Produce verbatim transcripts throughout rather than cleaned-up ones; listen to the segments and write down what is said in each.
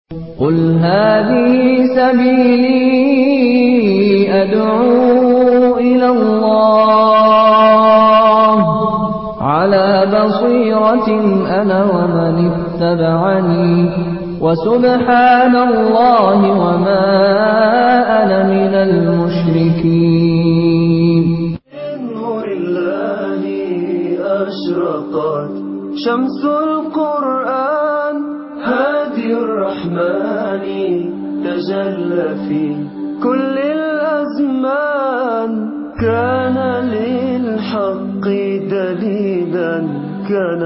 قل هذه سبيلي أدعو إلى الله على بصيرة أنا ومن اتبعني وسبحان الله وما أنا من المشركين. نور الله أشرقت شمس القرآن هادي الرحمن تجلى في كل الأزمان كان للحق دليلا كان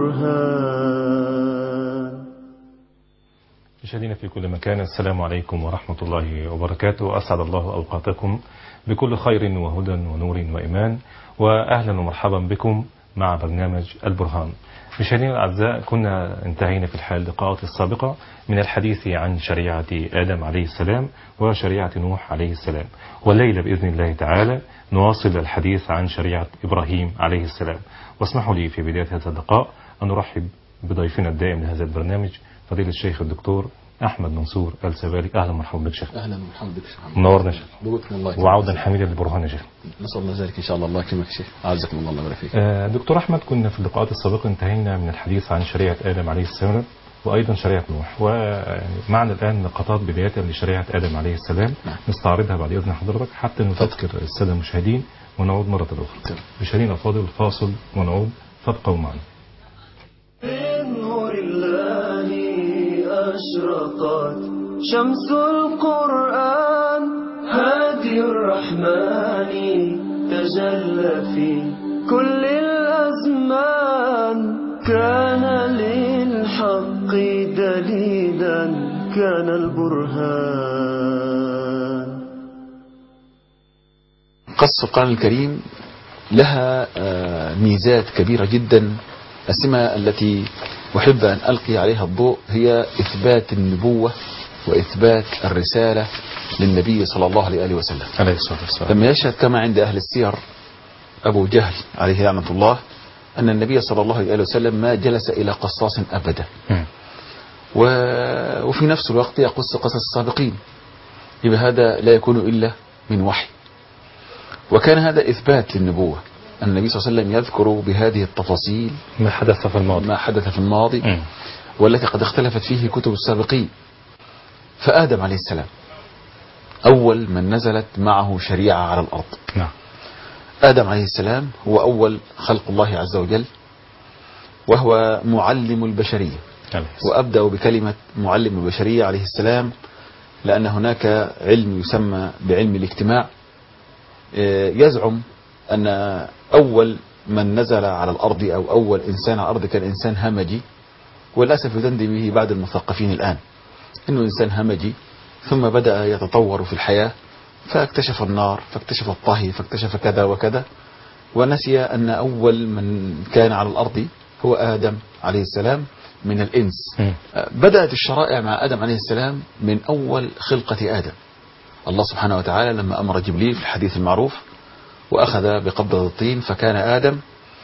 البرهان. مشاهدينا في كل مكان، السلام عليكم ورحمة الله وبركاته. أسعد الله أوقاتكم بكل خير وهدى ونور وإيمان، وأهلا ومرحبا بكم مع برنامج البرهان. مشاهدينا الأعزاء، كنا انتهينا في الحلقة اللقاءات السابقة من الحديث عن شريعة آدم عليه السلام وشريعة نوح عليه السلام، والليلة بإذن الله تعالى نواصل الحديث عن شريعة إبراهيم عليه السلام. واسمحوا لي في بداية هذا اللقاء أن نرحب بضيفنا الدائم لهذا البرنامج فضيلة الشيخ الدكتور أحمد منصور السبالي. أهلا ومرحبا بك شيخ. أهلا ومرحبا بك شيخ. منورنا شيخ. الله وعودا حميدا للبرهان يا شيخ. نسأل الله ذلك إن شاء الله. الله يكرمك شيخ. أعزكم الله الله يبارك فيك. آه دكتور أحمد، كنا في اللقاءات السابقة انتهينا من الحديث عن شريعة آدم عليه السلام وأيضا شريعة نوح، ومعنا الآن نقاطات بداية لشريعة آدم عليه السلام نعم. نستعرضها بعد إذن حضرتك حتى نذكر السادة المشاهدين ونعود مرة أخرى. مشاهدينا الفاضل، فاصل ونعود، فابقوا معنا. نور الله أشرقت شمس القرآن هادي الرحمن تجلى في كل الأزمان كان للحق دليلا كان البرهان. قصة القرآن الكريم لها ميزات كبيرة جدا. السمة التي أحب أن ألقي عليها الضوء هي إثبات النبوة وإثبات الرسالة للنبي صلى الله عليه وسلم عليه الصلاة والسلام. لما يشهد كما عند أهل السير أبو جهل عليه لعنة الله أن النبي صلى الله عليه وسلم ما جلس إلى قصاص أبدا، و... وفي نفس الوقت يقص قصص السابقين، يبقى هذا لا يكون إلا من وحي. وكان هذا إثبات للنبوة، أن النبي صلى الله عليه وسلم يذكر بهذه التفاصيل ما حدث في الماضي ما حدث في الماضي م. والتي قد اختلفت فيه كتب السابقين. فآدم عليه السلام أول من نزلت معه شريعة على الأرض. نعم. آدم عليه السلام هو أول خلق الله عز وجل، وهو معلم البشرية. وأبدأ بكلمة معلم البشرية عليه السلام لأن هناك علم يسمى بعلم الاجتماع يزعم أن أول من نزل على الأرض أو أول إنسان على الأرض كان إنسان همجي، وللأسف يدندن به بعض المثقفين الآن إنه إنسان همجي، ثم بدأ يتطور في الحياة فاكتشف النار فاكتشف الطهي فاكتشف كذا وكذا، ونسي أن أول من كان على الأرض هو آدم عليه السلام من الإنس. م. بدأت الشرائع مع آدم عليه السلام من أول خلقة آدم. الله سبحانه وتعالى لما أمر جبريل في الحديث المعروف وأخذ بقبضة الطين فكان آدم،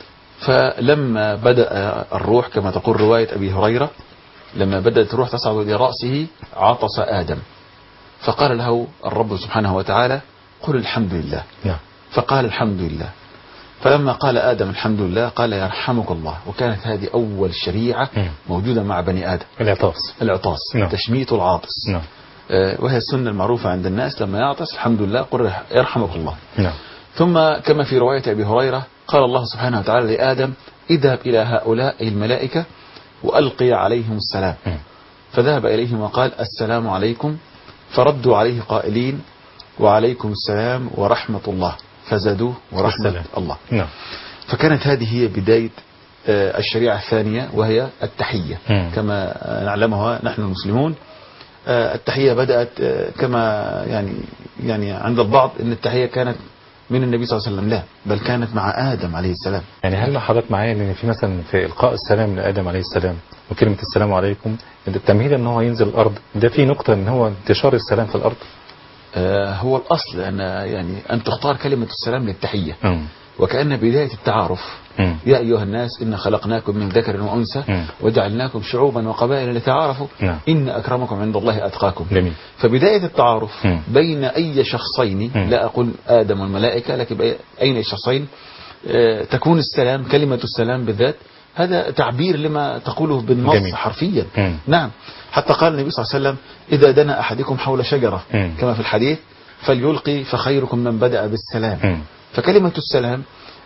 فلما بدأ الروح كما تقول رواية أبي هريرة لما بدأت الروح تصعد إلى رأسه عطس آدم، فقال له الرب سبحانه وتعالى قل الحمد لله. فقال الحمد لله، فلما قال آدم الحمد لله قال يرحمك الله. وكانت هذه أول شريعة موجودة مع بني آدم، العطاس العطاس تشميت العاطس. نعم. وهي السنة المعروفة عند الناس لما يعطس الحمد لله قل يرحمك الله. نعم. ثم كما في رواية أبي هريرة قال الله سبحانه وتعالى لآدم اذهب إلى هؤلاء الملائكة وألقي عليهم السلام. م. فذهب إليهم وقال السلام عليكم، فردوا عليه قائلين وعليكم السلام ورحمة الله، فزادوه ورحمة السلام. الله. نعم. فكانت هذه هي بداية الشريعة الثانية وهي التحية. م. كما نعلمها نحن المسلمون. التحية بدأت كما يعني يعني عند البعض أن التحية كانت من النبي صلى الله عليه وسلم، لا بل كانت مع آدم عليه السلام. يعني هل حضرتك معايا ان في مثلا في إلقاء السلام لآدم عليه السلام وكلمة السلام عليكم التمهيد ان هو ينزل الأرض، ده في نقطة ان هو انتشار السلام في الأرض؟ آه هو الأصل أن يعني أن تختار كلمة السلام للتحية. م. وكأن بداية التعارف. م. يا أيها الناس إن خلقناكم من ذكر وأنثى م. وجعلناكم شعوبا وقبائل لتعارفوا نعم. إن أكرمكم عند الله أتقاكم. جميل. فبداية التعارف م. بين أي شخصين، م. لا أقول آدم والملائكة، لكن أين الشخصين تكون السلام، كلمة السلام بالذات، هذا تعبير لما تقوله بالنص جميل. حرفيا. م. نعم. حتى قال النبي صلى الله عليه وسلم إذا دنا أحدكم حول شجرة م. كما في الحديث فليلقي فخيركم من بدأ بالسلام. م. فكلمة السلام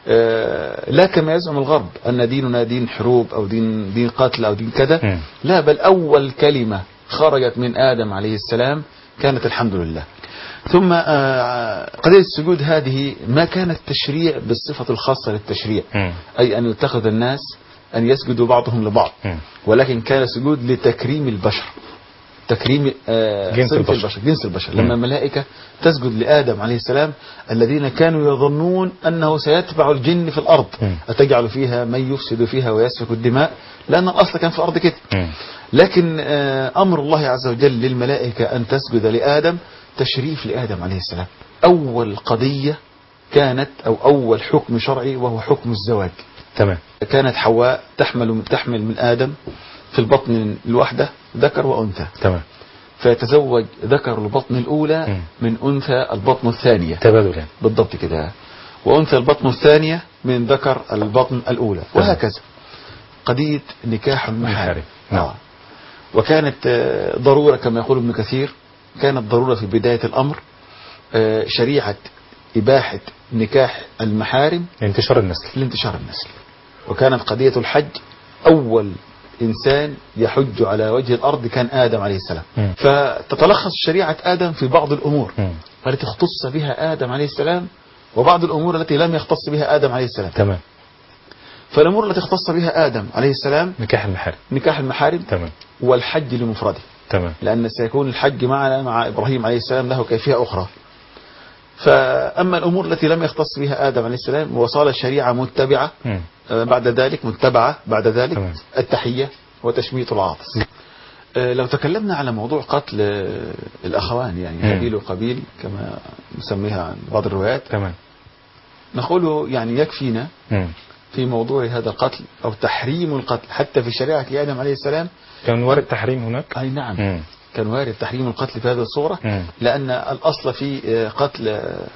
لا كما يزعم الغرب أن ديننا دين حروب أو دين دين قتل أو دين كذا. م. لا، بل أول كلمة خرجت من آدم عليه السلام كانت الحمد لله. ثم قضية السجود هذه ما كانت تشريع بالصفة الخاصة للتشريع، م. أي أن يتخذ الناس أن يسجدوا بعضهم لبعض، م. ولكن كان سجود لتكريم البشر، تكريم جنس البشر. البشر جنس البشر. لما الملائكة تسجد لآدم عليه السلام الذين كانوا يظنون أنه سيتبع الجن في الأرض، م. أتجعل فيها من يفسد فيها ويسفك الدماء، لأن الأصل كان في الأرض كده. م. لكن أمر الله عز وجل للملائكة أن تسجد لآدم تشريف لآدم عليه السلام. أول قضية كانت أو أول حكم شرعي وهو حكم الزواج. تمام. كانت حواء تحمل تحمل من آدم في البطن الوحدة ذكر وأنثى. تمام. فيتزوج ذكر البطن الأولى م. من أنثى البطن الثانية. تبادل يعني. بالضبط كده. وأنثى البطن الثانية من ذكر البطن الأولى، وهكذا. قضية نكاح المحارم. نعم. وكانت ضرورة كما يقول ابن كثير، كانت ضرورة في بداية الأمر شريعة إباحة نكاح المحارم لانتشار النسل لانتشار النسل. وكانت قضية الحج، أول إنسان يحج على وجه الأرض كان آدم عليه السلام. م. فتتلخص شريعة آدم في بعض الأمور م. التي اختص بها آدم عليه السلام، وبعض الأمور التي لم يختص بها آدم عليه السلام. تمام. فالأمور التي اختص بها آدم عليه السلام نكاح المحارم نكاح المحارم. تمام. والحج لمفرده. تمام. لأن سيكون الحج معنا مع إبراهيم عليه السلام له كيفية أخرى. فأما الأمور التي لم يختص بها آدم عليه السلام وصال الشريعة متبعة م. بعد ذلك متبعة بعد ذلك تمام. التحية وتشميط العاطس. لو تكلمنا على موضوع قتل الأخوان يعني هابيل وقابيل كما نسميها عن بعض الروايات، تمام. نقول يعني يكفينا م. في موضوع هذا القتل أو تحريم القتل حتى في شريعة آدم عليه السلام. كان وارد تحريم هناك؟ أي نعم. م. كان وارد تحريم القتل في هذه الصورة، م. لأن الأصل في قتل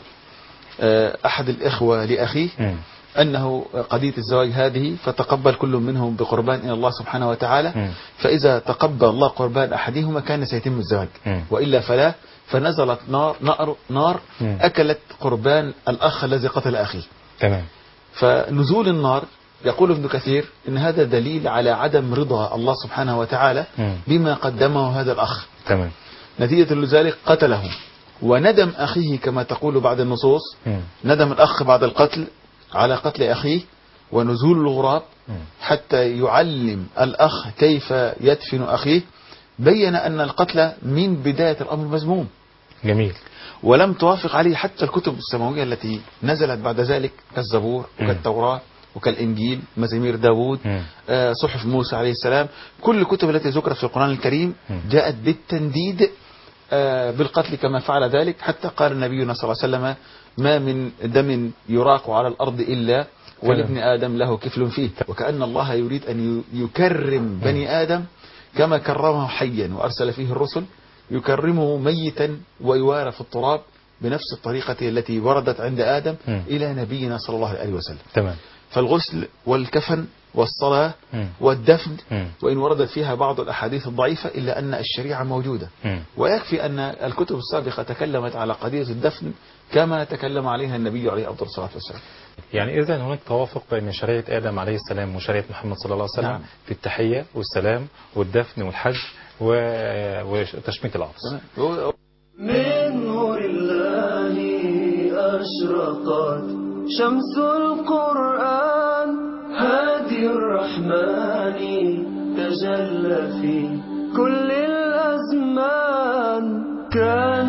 أحد الإخوة لأخيه م. أنه قضية الزواج هذه فتقبل كل منهم بقربان إلى الله سبحانه وتعالى. م. فإذا تقبل الله قربان أحدهما كان سيتم الزواج، م. وإلا فلا، فنزلت نار نار, نار أكلت قربان الأخ الذي قتل أخيه. تمام. فنزول النار يقول ابن كثير إن هذا دليل على عدم رضا الله سبحانه وتعالى م. بما قدمه هذا الأخ. تمام. نتيجة لذلك قتله، وندم أخيه كما تقول بعض النصوص. م. ندم الأخ بعد القتل على قتل أخيه ونزول الغراب م. حتى يعلم الأخ كيف يدفن أخيه. بين أن القتل من بداية الأمر مذموم. جميل. ولم توافق عليه حتى الكتب السماوية التي نزلت بعد ذلك كالزبور وكالتوراة وكالإنجيل، مزامير داود، آه، صحف موسى عليه السلام. كل الكتب التي ذكرت في القرآن الكريم جاءت بالتنديد آه، بالقتل كما فعل ذلك. حتى قال النبي صلى الله عليه وسلم ما من دم يراق على الأرض إلا ولابن آدم له كفل فيه. وكأن الله يريد أن يكرم بني آدم كما كرمه حيا وأرسل فيه الرسل، يكرمه ميتا ويوارى في التراب بنفس الطريقة التي وردت عند آدم م. إلى نبينا صلى الله عليه وسلم. تمام. فالغسل والكفن والصلاة م. والدفن م. وإن وردت فيها بعض الأحاديث الضعيفة إلا أن الشريعة موجودة. م. ويكفي أن الكتب السابقة تكلمت على قضية الدفن كما تكلم عليها النبي عليه أفضل الصلاة والسلام. يعني إذن هناك توافق بين شريعة آدم عليه السلام وشريعة محمد صلى الله عليه وسلم. نعم. في التحية والسلام والدفن والحج وتشميت العطس. من نور الله أشرقت شمس القرآن هادي الرحمن تجلى في كل الأزمان كان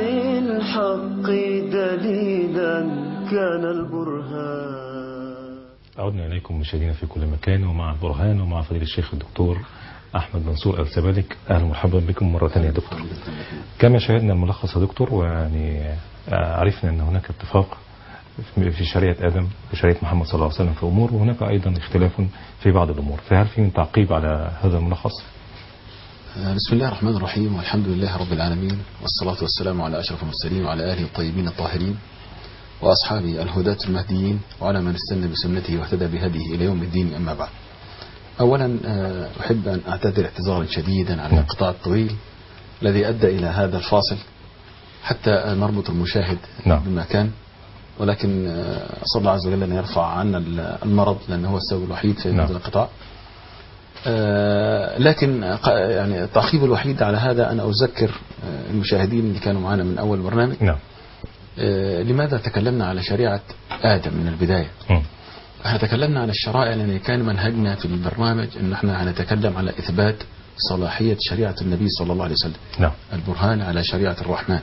للحق دليلا كان البرهان. عدنا إليكم مشاهدينا في كل مكان ومع البرهان ومع فضيلة الشيخ الدكتور أحمد منصور السبالك. أهلا ومرحبا بكم مرة ثانية يا دكتور. كما شاهدنا الملخص يا دكتور، ويعني عرفنا أن هناك اتفاق في شريعة آدم وشريعة محمد صلى الله عليه وسلم في أمور، وهناك أيضا اختلاف في بعض الأمور، فهل في تعقيب على هذا الملخص؟ بسم الله الرحمن الرحيم، والحمد لله رب العالمين، والصلاة والسلام على أشرف المرسلين وعلى آله الطيبين الطاهرين وأصحابه الهداة المهديين وعلى من استنى بسنته واهتدى بهديه إلى يوم الدين. أما بعد، أولا أحب أن أعتذر اعتذارا شديدا على الانقطاع الطويل الذي أدى إلى هذا الفاصل حتى نربط المشاهد بما كان، ولكن أسأل الله عز وجل أن يرفع عنا المرض لأنه هو السبب الوحيد في هذا الانقطاع. لكن يعني التعقيب الوحيد على هذا أن أذكر المشاهدين اللي كانوا معنا من أول برنامج نعم. لماذا تكلمنا على شريعة آدم من البداية. احنا تكلمنا على الشرائع لأن كان منهجنا في البرنامج أن احنا هنتكلم على إثبات صلاحية شريعة النبي صلى الله عليه وسلم، نعم. البرهان على شريعة الرحمن.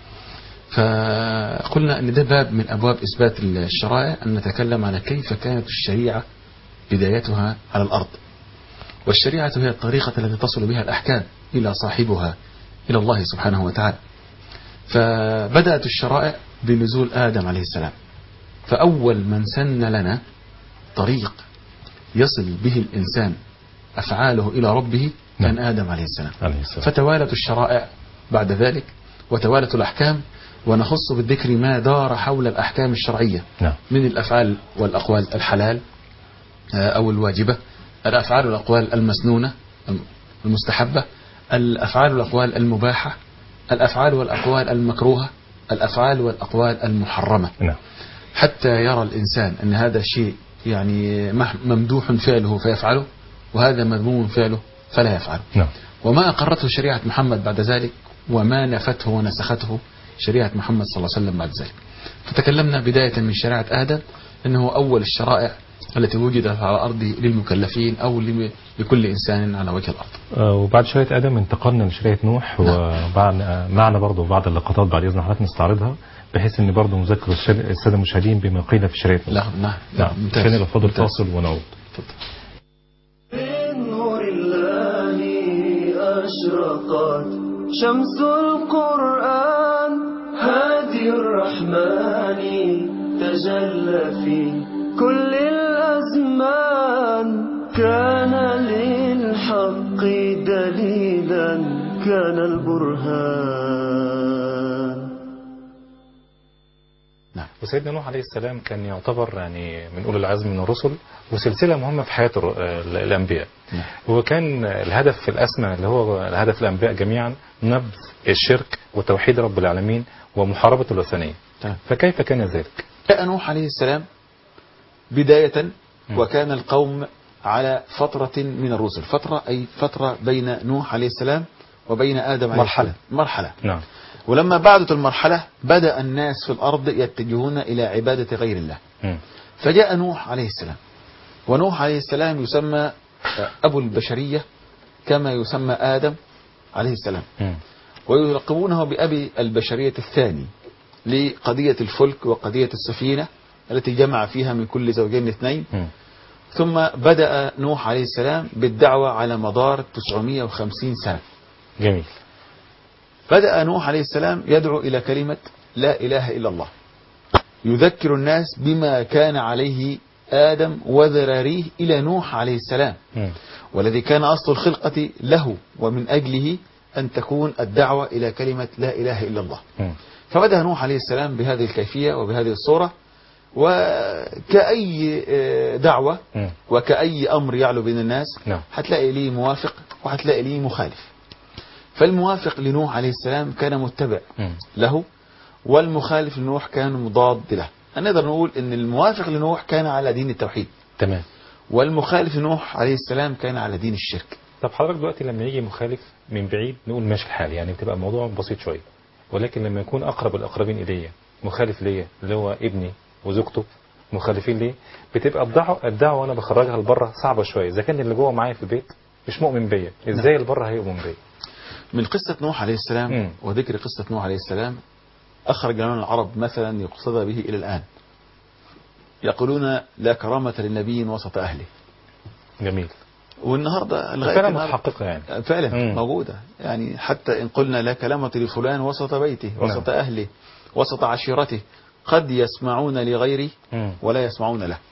فقلنا أن ده باب من أبواب إثبات الشرائع، أن نتكلم على كيف كانت الشريعة بدايتها على الأرض، والشريعة هي الطريقة التي تصل بها الأحكام إلى صاحبها إلى الله سبحانه وتعالى. فبدأت الشرائع بنزول آدم عليه السلام، فأول من سن لنا طريق يصل به الإنسان أفعاله إلى ربه كان آدم عليه السلام. فتوالت الشرائع بعد ذلك وتوالت الأحكام، ونخص بالذكر ما دار حول الأحكام الشرعية من الأفعال والأقوال الحلال أو الواجبة، الأفعال والأقوال المسنونة المستحبة، الأفعال والأقوال المباحة، الأفعال والأقوال المكروهة، الأفعال والأقوال المحرمة، حتى يرى الإنسان أن هذا شيء يعني ممدوح فعله فيفعله، وهذا مذموم فعله فلا يفعله. وما أقرته شريعة محمد بعد ذلك، وما نفته ونسخته شريعة محمد صلى الله عليه وسلم بعد ذلك. فتكلمنا بداية من شريعة آدم أنه أول الشرائع التي وجدت على الأرض للمكلفين أو لكل إنسان على وجه الأرض. وبعد شريعة آدم انتقلنا لشريعة نوح، وبعد معنا برضو بعض اللقطات بعد إذن حضرتك نستعرضها، بحيث أن برضو نذكر السادة المشاهدين بما قيل في شريعة نوح. نعم نعم نعم. عشان يبقى فاضل فاصل ونعود. من نور الله أشرقت شمس القرآن، هادي الرحمن تجلى في كل الأزمان، كان للحق دليلا كان البرهان. نعم. وسيدنا نوح عليه السلام كان يعتبر يعني من أولي العزم من الرسل، وسلسلة مهمة في حياة الأنبياء. نعم. وكان الهدف في الأسمى اللي هو الهدف الأنبياء جميعا نبذ الشرك وتوحيد رب العالمين ومحاربة الوثنية. نعم. فكيف كان ذلك؟ جاء نوح عليه السلام بداية وكان القوم على فترة من الرسل، فترة أي فترة بين نوح عليه السلام وبين آدم عليه السلام، مرحلة. نعم. ولما بعدت المرحلة بدأ الناس في الأرض يتجهون إلى عبادة غير الله. م. فجاء نوح عليه السلام، ونوح عليه السلام يسمى أبو البشرية كما يسمى آدم عليه السلام، م. ويلقبونه بأبي البشرية الثاني لقضية الفلك وقضية السفينة التي جمع فيها من كل زوجين اثنين. م. ثم بدأ نوح عليه السلام بالدعوة على مدار تسعمائة وخمسين سنة. جميل. بدأ نوح عليه السلام يدعو إلى كلمة لا إله إلا الله، يذكر الناس بما كان عليه آدم وذراريه إلى نوح عليه السلام، م. والذي كان أصل الخلقة له ومن أجله أن تكون الدعوة إلى كلمة لا إله إلا الله. م. فبدأ نوح عليه السلام بهذه الكيفية وبهذه الصورة، وكأي دعوة وكأي أمر يعلو بين الناس هتلاقي ليه موافق وهتلاقي ليه مخالف. فالموافق لنوح عليه السلام كان متبع له، والمخالف لنوح كان مضاد له. نقدر نقول ان الموافق لنوح كان على دين التوحيد، تمام، والمخالف لنوح عليه السلام كان على دين الشرك. طب حضرتك دلوقتي لما يجي مخالف من بعيد نقول ماشي الحال، يعني بتبقى الموضوع بسيط شوية، ولكن لما يكون أقرب الأقربين إليه مخالف ليا اللي هو ابني وزوجته مخالفين ليه، بتبقى الدعوة الدعوة أنا بخرجها لبره صعبة شوية. إذا كان اللي جوه معايا في البيت مش مؤمن بيا، إزاي اللي بره هيؤمن بيا؟ من قصة نوح عليه السلام م. وذكر قصة نوح عليه السلام أخرج لنا العرب مثلا يقصد به إلى الآن، يقولون لا كرامة للنبي وسط أهله. جميل. والنهاردة فعلا متحققة يعني فعلا م. موجودة، يعني حتى إن قلنا لا كلامة لفلان وسط بيته وسط نعم. أهله وسط عشيرته قد يسمعون لغيري ولا يسمعون له.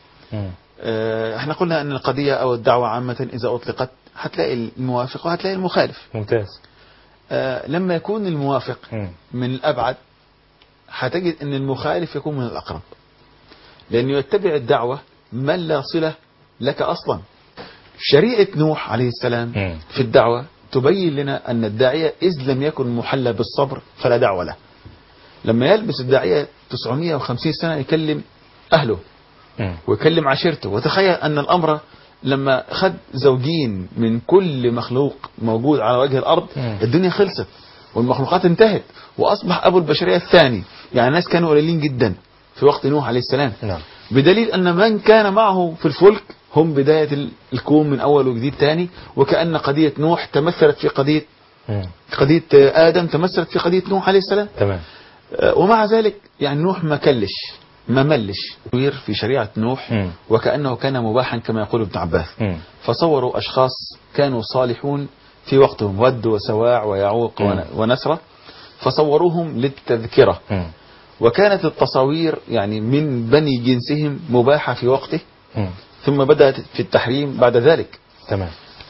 اه احنا قلنا أن القضية أو الدعوة عامة إذا أطلقت هتلاقي الموافق وهتلاقي المخالف. ممتاز. اه لما يكون الموافق من الأبعد هتجد أن المخالف يكون من الأقرب، لأنه يتبع الدعوة من لا صلة لك أصلا. شريعة نوح عليه السلام في الدعوة تبين لنا أن الداعية إذ لم يكن محلى بالصبر فلا دعوة له. لما يلبس الداعية تسعمائة وخمسين سنة يكلم أهله ويكلم عشيرته، وتخيل أن الأمر لما خد زوجين من كل مخلوق موجود على وجه الأرض الدنيا خلصت والمخلوقات انتهت وأصبح أبو البشرية الثاني. يعني الناس كانوا قليلين جدا في وقت نوح عليه السلام، بدليل أن من كان معه في الفلك هم بداية الكون من أول وجديد تاني. وكأن قضية نوح تمثلت في قضية قضية آدم تمثلت في قضية نوح عليه السلام. تمام. ومع ذلك يعني نوح ما كلش ما ملش في شريعة نوح م. وكأنه كان مباحا كما يقول ابن عباس. م. فصوروا أشخاص كانوا صالحون في وقتهم، ود وسواع ويعوق م. ونسرة، فصوروهم للتذكرة. م. وكانت التصاوير يعني من بني جنسهم مباحة في وقته م. ثم بدأت في التحريم بعد ذلك. تمام.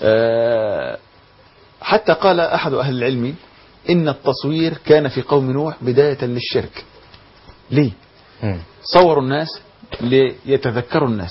آه حتى قال أحد أهل العلم إن التصوير كان في قوم نوح بداية للشرك. ليه؟ م. صوروا الناس ليتذكروا الناس،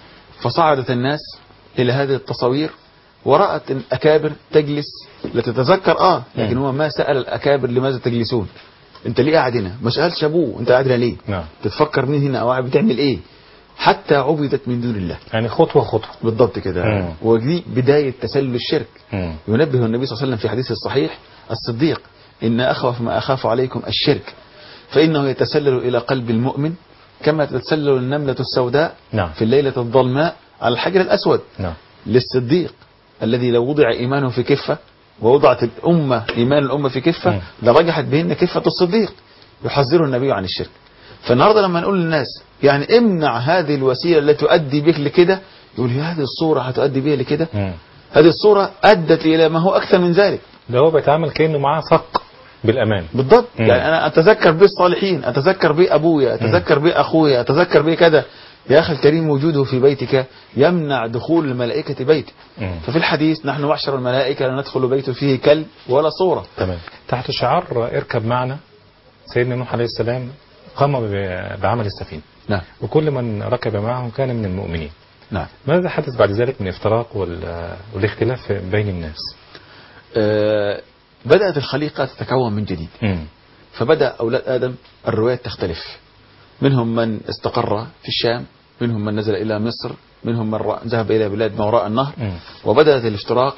فصعدت الناس إلى هذه التصاوير ورأت الأكابر تجلس لتتذكر آه لكن هو ما سأل الأكابر لماذا تجلسون، أنت ليه قاعد هنا؟ ما سألش أبوه أنت قاعد هنا ليه؟ نعم. تتفكر مين هنا أو بتعمل إيه؟ حتى عبدت من دون الله. يعني خطوة خطوة بالضبط كده. ودي بداية تسلل الشرك. مم. ينبه النبي صلى الله عليه وسلم في حديث الصحيح الصديق إن أخوف ما أخاف عليكم الشرك فإنه يتسلل إلى قلب المؤمن كما تتسلل النملة السوداء نعم. في الليلة الظلماء على الحجر الأسود. نعم. للصديق الذي لو وضع إيمانه في كفة ووضعت الأمة إيمان الأمة في كفة لرجحت بهن كفة الصديق. يحذره النبي عن الشرك. فالنهاردة لما نقول للناس يعني امنع هذه الوسيلة التي تؤدي بك لكده، يقول لي هذه الصورة هتؤدي بها لكده، هذه الصورة أدت إلى ما هو أكثر من ذلك. ده هو بيتعامل كأنه معاه صك بالأمان. بالضبط. مم. يعني أنا أتذكر به الصالحين، أتذكر به أبويا، أتذكر به أخويا، أتذكر به كذا. يا أخي الكريم وجوده في بيتك يمنع دخول الملائكة بيتك. مم. ففي الحديث نحن معشر الملائكة لا ندخل بيت فيه كلب ولا صورة. تمام. تحت شعار اركب معنا سيدنا نوح عليه السلام قام بعمل السفينة. نعم. وكل من ركب معه كان من المؤمنين. نعم. ماذا حدث بعد ذلك من افتراق والاختلاف بين الناس؟ أه بدأت الخليقة تتكون من جديد. م. فبدأ أولاد آدم الروايات تختلف، منهم من استقر في الشام، منهم من نزل إلى مصر، منهم من ذهب إلى بلاد ما وراء النهر. م. وبدأت الافتراق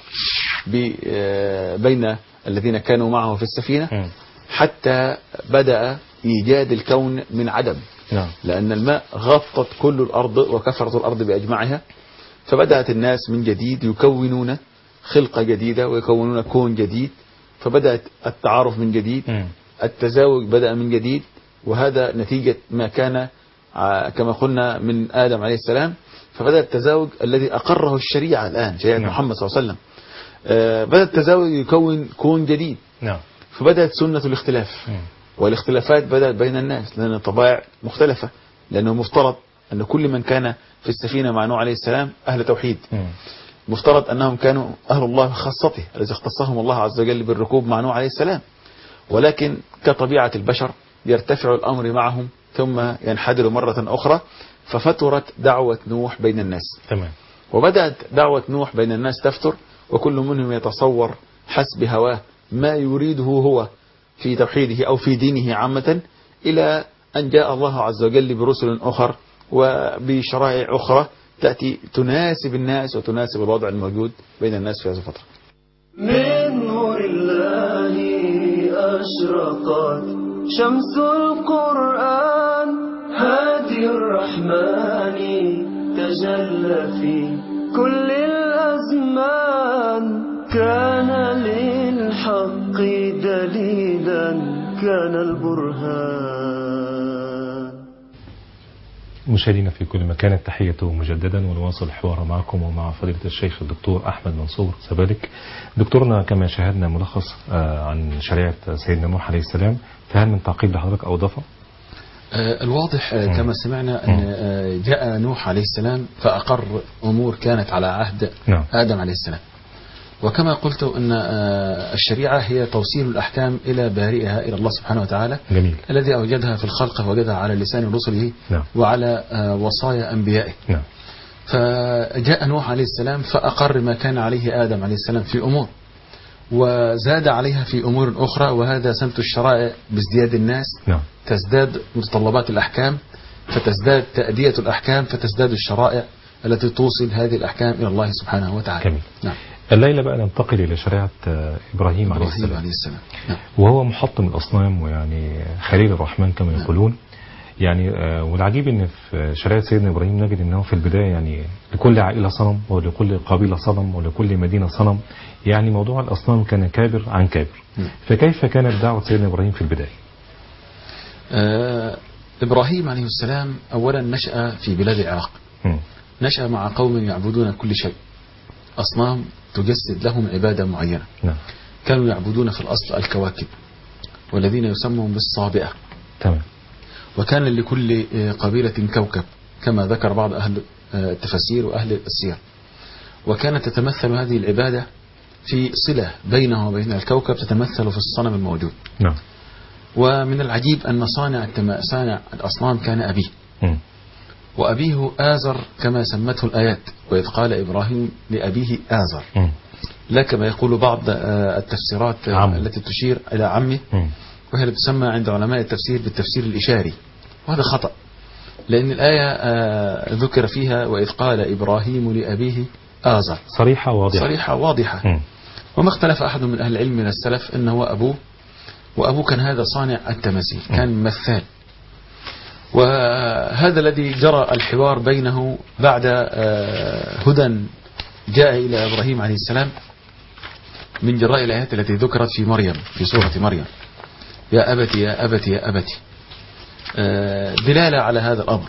بين الذين كانوا معه في السفينة م. حتى بدأ إيجاد الكون من عدم. نعم. لأن الماء غطت كل الأرض وكفرت الأرض بأجمعها، فبدأت الناس من جديد يكونون خلقة جديدة ويكونون كون جديد، فبدأت التعارف من جديد. م. التزاوج بدأ من جديد، وهذا نتيجة ما كان كما قلنا من آدم عليه السلام. فبدأ التزاوج الذي أقره الشريعة الآن شريعة م. محمد صلى الله عليه وسلم. بدأ التزاوج يكون كون جديد. نعم. فبدأت سنة الاختلاف. م. والاختلافات بدأت بين الناس لأن الطبائع مختلفة، لأنه مفترض أن كل من كان في السفينة مع نوح عليه السلام أهل توحيد. م. مفترض أنهم كانوا أهل الله خاصته الذي اختصهم الله عز وجل بالركوب مع نوح عليه السلام، ولكن كطبيعة البشر يرتفع الأمر معهم ثم ينحدر مرة أخرى، ففترت دعوة نوح بين الناس. تمام. وبدأت دعوة نوح بين الناس تفتر، وكل منهم يتصور حسب هواه ما يريده هو في توحيده أو في دينه عامة، إلى أن جاء الله عز وجل برسل أخر وبشرائع أخرى تأتي تناسب الناس وتناسب الوضع الموجود بين الناس في هذه الفترة. من نور الله أشرقت شمس القرآن، هادي الرحمن تجلى في كل الأزمان، كان للحق دليلا كان البرهان. مشاهدينا في كل مكان تحيته مجددا، ونواصل الحوار معكم ومع فضيلة الشيخ الدكتور أحمد منصور سبالك. دكتورنا كما شاهدنا ملخص عن شريعة سيدنا نوح عليه السلام، فهل من تعقيب لحضرتك أو إضافة؟ الواضح كما سمعنا أن جاء نوح عليه السلام فأقر أمور كانت على عهد آدم عليه السلام. وكما قلت أن الشريعة هي توصيل الأحكام إلى بارئها إلى الله سبحانه وتعالى. جميل. الذي أوجدها في الخلق فوجدها على لسان رسله وعلى وصايا أنبيائه. نعم. فجاء نوح عليه السلام فأقر ما كان عليه آدم عليه السلام في أمور وزاد عليها في أمور أخرى، وهذا سمت الشرائع بازدياد الناس. نعم. تزداد متطلبات الأحكام فتزداد تأدية الأحكام فتزداد الشرائع التي توصل هذه الأحكام إلى الله سبحانه وتعالى. جميل. نعم. الليلة بقى ننتقل إلى شريعة إبراهيم, إبراهيم عليه السلام, عليه السلام. نعم. وهو محطم الأصنام ويعني خليل الرحمن كما يقولون. يعني والعجيب ان في شريعة سيدنا إبراهيم نجد انه في البداية يعني لكل عائلة صنم ولكل قبيلة صنم ولكل مدينة صنم. يعني موضوع الأصنام كان كابر عن كابر. فكيف كانت دعوة سيدنا إبراهيم في البداية؟ آه إبراهيم عليه السلام أولا نشأ في بلاد العراق. م. نشأ مع قوم يعبدون كل شيء، أصنام تجسد لهم عبادة معينة. نعم. كانوا يعبدون في الأصل الكواكب والذين يسمون بالصابئة. تمام. وكان لكل قبيلة كوكب كما ذكر بعض أهل التفسير وأهل السير. وكانت تتمثل هذه العبادة في صلة بينه وبين الكوكب تتمثل في الصنم الموجود. نعم. ومن العجيب أن صانع صانع الأصنام كان أبيه. م. وأبيه آزر كما سمته الآيات، وإذ قال إبراهيم لأبيه آزر. م. لا كما يقول بعض التفسيرات عم. التي تشير إلى عمه، م. وهي تسمى عند علماء التفسير بالتفسير الإشاري، وهذا خطأ، لأن الآية ذكر فيها وإذ قال إبراهيم لأبيه آزر، صريحة واضحة صريحة واضحة. م. وما اختلف أحد من أهل العلم من السلف أنه أبوه، وأبوه كان هذا صانع التماثيل، كان مثال. وهذا الذي جرى الحوار بينه بعد هدى جاء إلى إبراهيم عليه السلام من جراء الآيات التي ذكرت في مريم في سورة مريم، يا أبتي يا أبتي يا أبتي، دلالة على هذا الأمر.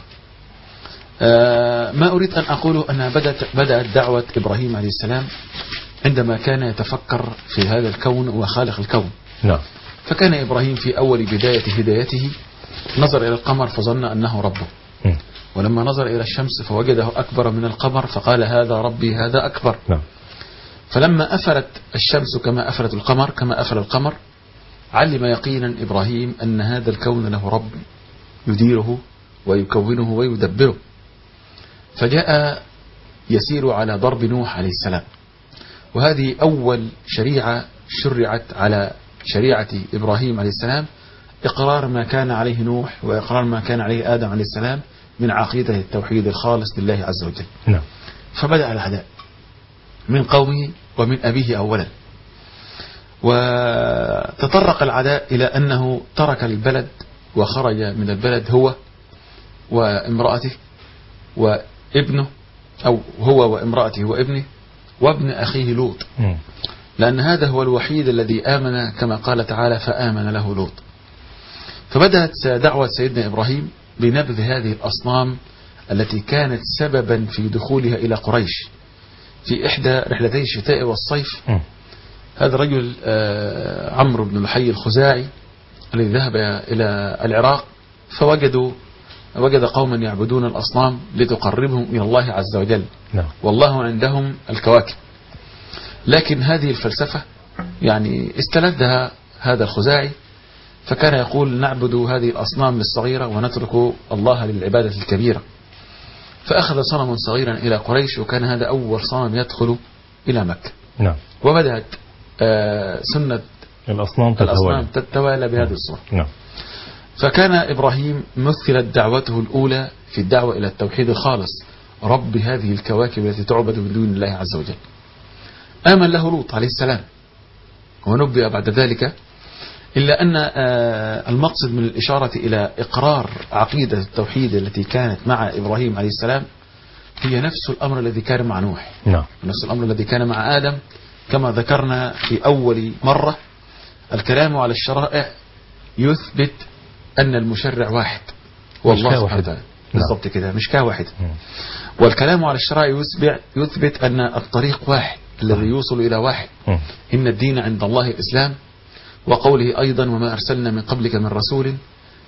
ما أريد أن أقوله أنها بدأت, بدأت دعوة إبراهيم عليه السلام عندما كان يتفكر في هذا الكون وخالق الكون. نعم. فكان إبراهيم في أول بداية هدايته نظر إلى القمر فظن أنه ربه، م. ولما نظر إلى الشمس فوجده أكبر من القمر فقال هذا ربي هذا أكبر. نعم. فلما أفلت الشمس كما أفلت القمر كما أفل القمر علم يقينا إبراهيم أن هذا الكون له رب يديره ويكونه ويدبره، فجاء يسير على ضرب نوح عليه السلام. وهذه أول شريعة شرعت على شريعة إبراهيم عليه السلام، إقرار ما كان عليه نوح وإقرار ما كان عليه آدم عليه السلام من عقيدة التوحيد الخالص لله عز وجل. نعم. فبدأ العداء من قومه ومن أبيه أولا، وتطرق العداء إلى أنه ترك البلد وخرج من البلد هو وامرأته وابنه، أو هو وامرأته وابنه وابن أخيه لوط، لأن هذا هو الوحيد الذي آمن كما قال تعالى فآمن له لوط. فبدأت دعوة سيدنا إبراهيم بنبذ هذه الأصنام التي كانت سببا في دخولها إلى قريش في إحدى رحلتي الشتاء والصيف. م. هذا الرجل عمرو بن لحي الخزاعي الذي ذهب إلى العراق فوجدوا وجد قوما يعبدون الأصنام لتقربهم إلى الله عز وجل. نعم. والله عندهم الكواكب. لكن هذه الفلسفة يعني استلذها هذا الخزاعي، فكان يقول نعبد هذه الأصنام الصغيرة ونترك الله للعبادة الكبيرة. فأخذ صنما صغيرا إلى قريش، وكان هذا أول صنم يدخل إلى مكة. نعم. وبدأت آه سنة الأصنام تتوالى, تتوالى بهذه الصورة. نعم. فكان إبراهيم مثلت دعوته الأولى في الدعوة إلى التوحيد الخالص، رب هذه الكواكب التي تعبد من دون الله عز وجل. آمن له لوط عليه السلام ونبئ بعد ذلك، إلا أن المقصد من الإشارة إلى إقرار عقيدة التوحيد التي كانت مع إبراهيم عليه السلام هي نفس الأمر الذي كان مع نوح. نعم. نفس الأمر الذي كان مع آدم، كما ذكرنا في أول مرة. الكلام على الشرائع يثبت أن المشرع واحد والله سبحانه وتعالى. بالضبط كده، مشكاة واحد. والكلام على الشرائع يثبت أن الطريق واحد الذي يوصل إلى واحد. م. إن الدين عند الله الإسلام. وقوله أيضا وما أرسلنا من قبلك من رسول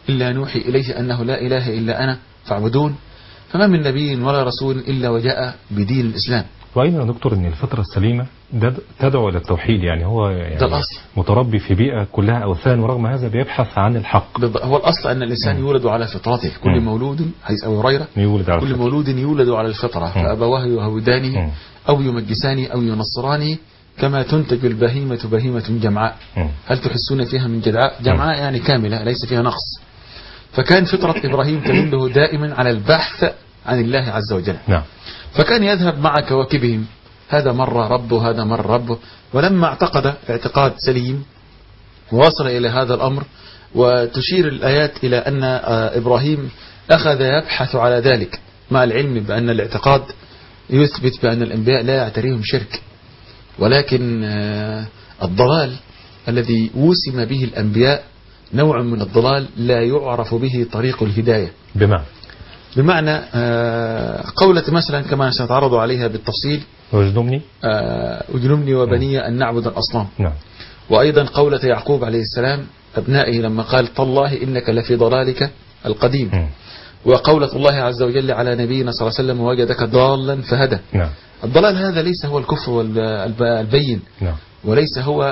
إلا نوحي إليه أنه لا إله إلا أنا فاعبدون. فما من نبي ولا رسول إلا وجاء بدين الإسلام. وأين يا دكتور أن الفطرة السليمة تدعو إلى التوحيد؟ يعني هو يعني ده الأصل. متربي في بيئة كلها أوثان ورغم هذا بيبحث عن الحق. هو الأصل أن الإنسان م. يولد على فطرته. كل م. مولود حديث أبي هريرة يولد على كل الفطرة. مولود يولد على الفطرة فأبواه يهودانه أو يمجسانه أو ينصرانه كما تنتج البهيمة بهيمة جمعاء م. هل تحسون فيها من جدعاء؟ جمعاء يعني كاملة ليس فيها نقص. فكان فطرة إبراهيم تدله دائما على البحث عن الله عز وجل. نعم. فكان يذهب مع كواكبهم، هذا مرة ربه هذا مرة ربه. ولما اعتقد اعتقاد سليم ووصل إلى هذا الأمر، وتشير الآيات إلى أن إبراهيم أخذ يبحث على ذلك مع العلم بأن الاعتقاد يثبت بأن الأنبياء لا يعتريهم شرك، ولكن الضلال الذي وسم به الأنبياء نوع من الضلال لا يعرف به طريق الهداية. بمعنى بمعنى قولة مثلا كما سنتعرض عليها بالتفصيل واجنبني واجنبني وبني أن نعبد الأصنام. نعم. وأيضا قولة يعقوب عليه السلام أبنائه لما قال تالله إنك لفي ضلالك القديم. م. وقولة الله عز وجل على نبينا صلى الله عليه وسلم وجدك ضالا فهدى. نعم. الضلال هذا ليس هو الكفر والبين نعم. وليس هو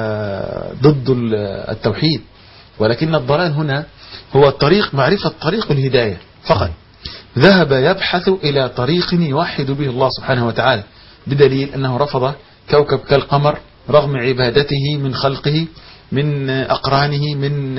ضد التوحيد، ولكن الضلال هنا هو الطريق معرفة طريق الهداية فقط. ذهب يبحث إلى طريق يوحد به الله سبحانه وتعالى، بدليل أنه رفض كوكب كالقمر رغم عبادته من خلقه من أقرانه من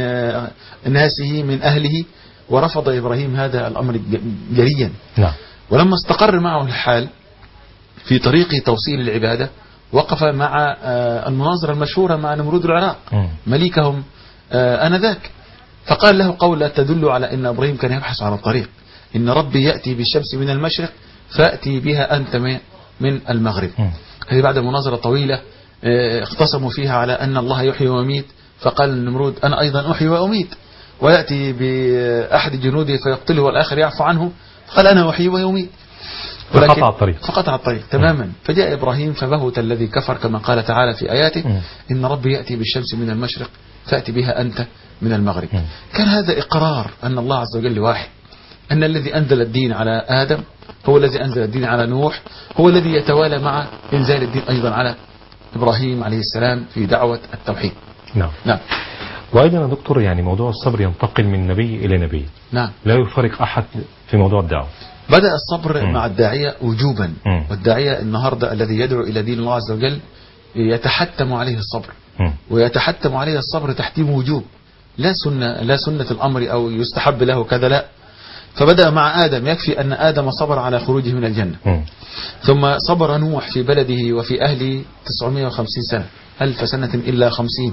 ناسه من أهله، ورفض إبراهيم هذا الأمر جليا. نعم. ولما استقر معه الحال في طريق توصيل العبادة وقف مع المناظرة المشهورة مع نمرود العراق مليكهم آنذاك، فقال له قولة تدل على أن إبراهيم كان يبحث عن الطريق: إن ربي يأتي بالشمس من المشرق فأتي بها أنت من المغرب. هذه بعد مناظرة طويلة اختصموا فيها على أن الله يحيي ويميت، فقال النمرود أنا أيضا أحيي وأميت، ويأتي بأحد جنوده فيقتله والآخر يعفو عنه، قال أنا أحيي ويميت، فقطع الطريق فقطع الطريق تماما. فجاء إبراهيم فبهت الذي كفر كما قال تعالى في آياته: إن ربي يأتي بالشمس من المشرق فأتي بها أنت من المغرب. كان هذا إقرار أن الله عز وجل واحد، أن الذي أنزل الدين على آدم هو الذي أنزل الدين على نوح، هو الذي يتوالى مع إنزال الدين أيضا على إبراهيم عليه السلام في دعوة التوحيد. نعم. نعم. وأيضا يا دكتور يعني موضوع الصبر ينتقل من نبي إلى نبي. نعم. لا يفارق أحد في موضوع الدعوة. بدأ الصبر م. مع الداعية وجوبا، م. والداعية النهاردة الذي يدعو إلى دين الله عز وجل يتحتم عليه الصبر، م. ويتحتم عليه الصبر تحتيم وجوب، لا سنة لا سنة الأمر أو يستحب له كذا، لا. فبدأ مع آدم، يكفي أن آدم صبر على خروجه من الجنة. م. ثم صبر نوح في بلده وفي أهله تسعمائة وخمسين سنة، ألف سنة إلا خمسين.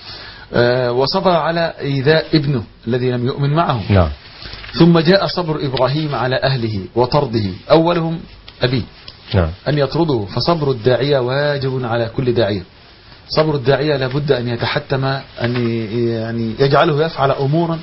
آه وصبر على إيذاء ابنه الذي لم يؤمن معه. نعم. ثم جاء صبر إبراهيم على أهله وطرده، أولهم أبيه. نعم. أن يطرده، فصبر الداعية واجب على كل داعية. صبر الداعية لابد أن يتحتم أن يعني يجعله يفعل أمورا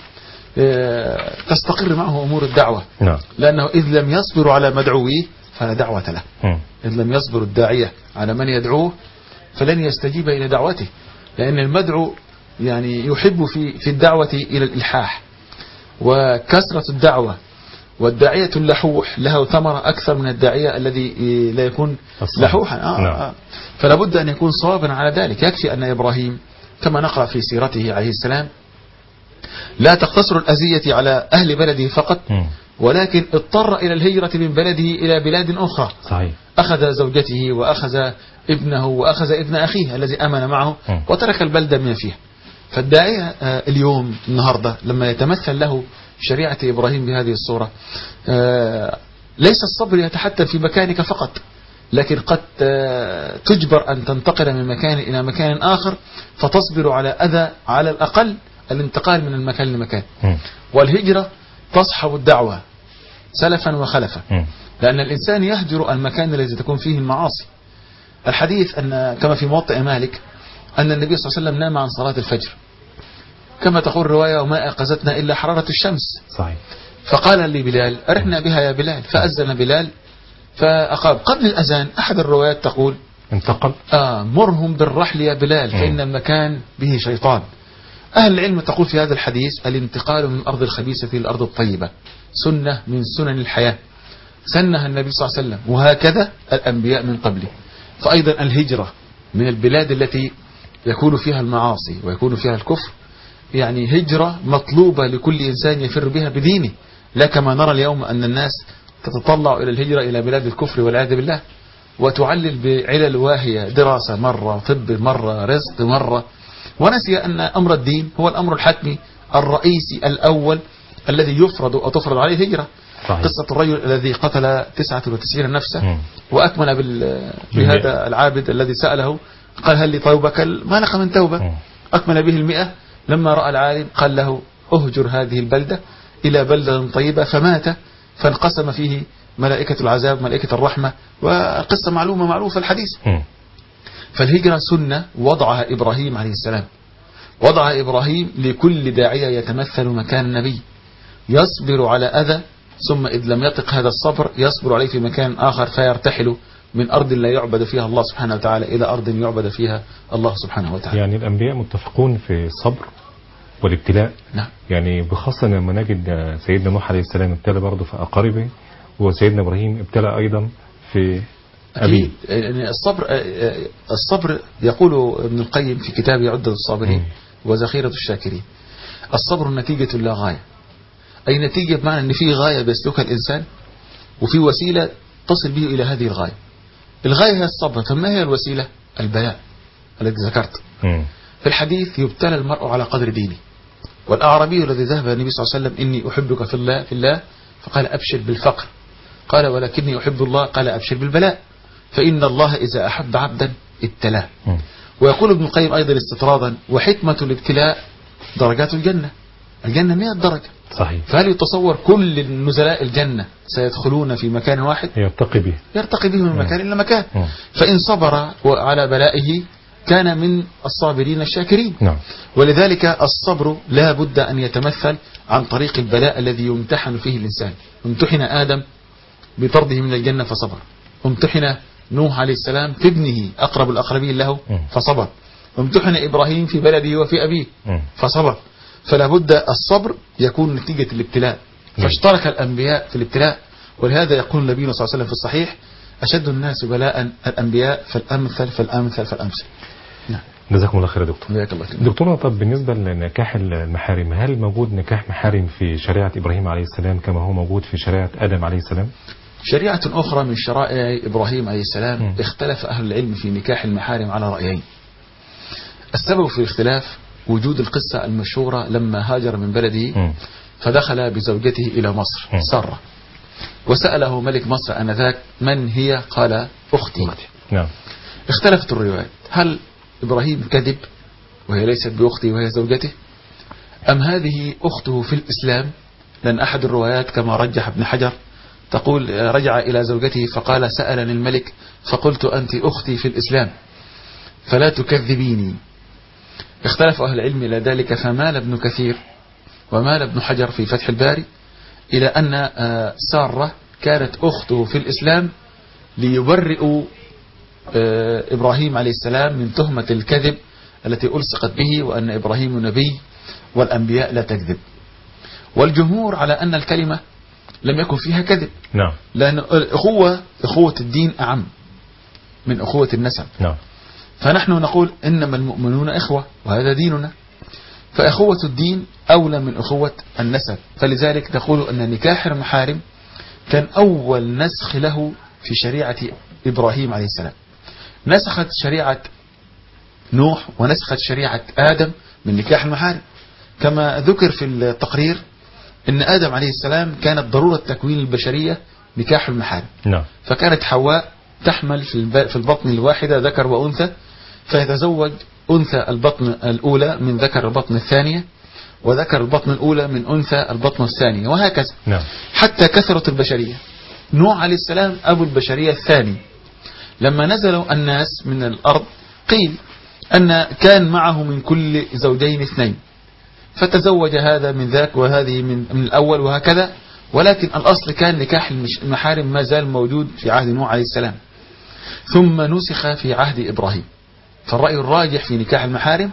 تستقر معه أمور الدعوة. نعم. لأنه إذ لم يصبر على مدعويه فلا دعوة له. م. إذ لم يصبر الداعية على من يدعوه فلن يستجيب إلى دعوته، لأن المدعو يعني يحب في في الدعوة إلى الإلحاح وكثرة الدعوة، والداعية اللحوح له ثمرة أكثر من الداعية الذي لا يكون لحوحا. آه نعم. آه. فلا بد أن يكون صابرا على ذلك. يكفي أن إبراهيم كما نقرأ في سيرته عليه السلام لا تقتصر الأذية على أهل بلده فقط، م. ولكن اضطر إلى الهجرة من بلده إلى بلاد أخرى. صحيح. أخذ زوجته وأخذ ابنه وأخذ ابن أخيه الذي أمن معه، م. وترك البلدة من فيها. فالداعية اليوم النهاردة لما يتمثل له شريعة إبراهيم بهذه الصورة، ليس الصبر يتحتم في مكانك فقط، لكن قد تجبر أن تنتقل من مكان إلى مكان آخر فتصبر على أذى، على الأقل الانتقال من المكان لمكان. والهجرة تصحب الدعوة سلفا وخلفا، لأن الإنسان يهجر المكان الذي تكون فيه المعاصي. الحديث أن كما في موطئ مالك أن النبي صلى الله عليه وسلم نام عن صلاة الفجر، كما تقول الرواية: وما أقزتنا إلا حرارة الشمس. صحيح. فقال لي بلال: أرحنا بها يا بلال. فأذن بلال فأقام. قبل الأذان أحد الروايات تقول: انتقل. آه مرهم بالرحل يا بلال فإن المكان به شيطان. أهل العلم تقول في هذا الحديث الانتقال من الأرض الخبيثة إلى الأرض الطيبة سنة من سنن الحياة سنها النبي صلى الله عليه وسلم، وهكذا الأنبياء من قبله. فأيضا الهجرة من البلاد التي يكون فيها المعاصي ويكون فيها الكفر يعني هجرة مطلوبة لكل إنسان يفر بها بدينه، لا كما نرى اليوم أن الناس تتطلع إلى الهجرة إلى بلاد الكفر والعياذ بالله، وتعلل بعلل واهية، دراسة مرة، طب مرة، رزق مرة، ونسي أن أمر الدين هو الأمر الحتمي الرئيسي الأول الذي يفرض أو تفرض عليه الهجرة. صحيح. قصة الرجل الذي قتل تسعة وتسعين نفسا م. وأكمل بهذا العابد الذي سأله قال هل لي توبة؟ ما لك من توبة م. أكمل به المئة. لما رأى العالم قال له أهجر هذه البلدة إلى بلدة طيبة، فمات فانقسم فيه ملائكة العذاب ملائكة الرحمة، والقصة معلومة معروفة الحديث. م. فالهجرة سنة وضعها إبراهيم عليه السلام، وضعها إبراهيم لكل داعية يتمثل مكان النبي، يصبر على أذى ثم إذ لم يطق هذا الصبر يصبر عليه في مكان آخر فيرتحل من أرض لا يعبد فيها الله سبحانه وتعالى إلى أرض يعبد فيها الله سبحانه وتعالى. يعني الأنبياء متفقون في الصبر والابتلاء. نعم. يعني بخاصة لما نجد سيدنا نوح عليه السلام ابتلى برضه في أقاربه، وسيدنا إبراهيم ابتلى أيضا في أبيه. يعني الصبر الصبر يقول ابن القيم في كتابه عدة الصابرين م. وذخيرة الشاكرين، الصبر نتيجة لا غاية، أي نتيجة بمعنى أن في غاية بيسلكها الإنسان وفي وسيلة تصل به إلى هذه الغاية. الغاية هي الصبر، فما هي الوسيلة؟ البلاء الذي ذكرت. م. في الحديث يبتلى المرء على قدر دينه، والأعرابي الذي ذهب النبي صلى الله عليه وسلم إني أحبك في الله في الله فقال أبشر بالفقر، قال ولكني أحب الله، قال أبشر بالبلاء، فإن الله إذا أحب عبدا ابتلاه. ويقول ابن القيم أيضا استطرادا وحكمة الابتلاء درجات الجنة، الجنة مئة درجة. صحيح. فهل يتصور كل نزلاء الجنة سيدخلون في مكان واحد؟ يرتقي به يرتقي به من مكان إلى مكان. م. فإن صبر على بلائه كان من الصابرين الشاكرين. نعم. ولذلك الصبر لا بد أن يتمثل عن طريق البلاء الذي يمتحن فيه الإنسان. امتحن آدم بطرده من الجنة فصبر، امتحن نوح عليه السلام في ابنه أقرب الأقربين له فصبر، امتحن إبراهيم في بلده وفي أبيه فصبر. فلا بد الصبر يكون نتيجة الابتلاء، فاشترك الأنبياء في الابتلاء. ولهذا يقول النبي صلى الله عليه وسلم في الصحيح أشد الناس بلاء الأنبياء فالأمثل فالأمثل فالأمثل. نعم. جزاكم الله خير يا دكتور. الله خير. دكتور، طب بالنسبة لنكاح المحارم، هل موجود نكاح محارم في شريعة إبراهيم عليه السلام كما هو موجود في شريعة آدم عليه السلام؟ شريعة أخرى من شرائع إبراهيم عليه السلام م. اختلف أهل العلم في نكاح المحارم على رأيين. السبب في الاختلاف وجود القصة المشهورة لما هاجر من بلده م. فدخل بزوجته إلى مصر م. سارة، وسأله ملك مصر آنذاك من هي؟ قال أختي. نعم. اختلفت الروايات، هل إبراهيم كذب وهي ليست بأختي وهي زوجته، أم هذه أخته في الإسلام؟ لأن أحد الروايات كما رجح ابن حجر تقول رجع إلى زوجته فقال سألني الملك فقلت أنت أختي في الإسلام فلا تكذبيني. اختلف أهل العلم إلى ذلك، فمال ابن كثير ومال ابن حجر في فتح الباري إلى أن سارة كانت أخته في الإسلام ليبرئوا إبراهيم عليه السلام من تهمة الكذب التي ألصقت به، وأن إبراهيم نبي والأنبياء لا تكذب. والجمهور على أن الكلمة لم يكن فيها كذب. نعم. لأن الأخوة أخوة الدين أعم من أخوة النسب. نعم. فنحن نقول إنما المؤمنون إخوة وهذا ديننا، فأخوة الدين أولى من أخوة النسب. فلذلك نقول أن نكاح المحارم كان أول نسخ له في شريعة إبراهيم عليه السلام، نسخت شريعة نوح ونسخت شريعة آدم من نكاح المحارم. كما ذكر في التقرير إن آدم عليه السلام كانت ضرورة تكوين البشرية نكاح المحارم. نعم. فكانت حواء تحمل في البطن الواحدة ذكر وأنثى، فيتزوج أنثى البطن الأولى من ذكر البطن الثانية، وذكر البطن الأولى من أنثى البطن الثانية، وهكذا. نعم. حتى كثرت البشرية. نوح عليه السلام أبو البشرية الثاني. لما نزلوا الناس من الأرض قيل أن كان معه من كل زوجين اثنين، فتزوج هذا من ذاك وهذه من, من الأول وهكذا. ولكن الأصل كان نكاح المحارم ما زال موجود في عهد نوح عليه السلام، ثم نسخ في عهد إبراهيم. فالرأي الراجح في نكاح المحارم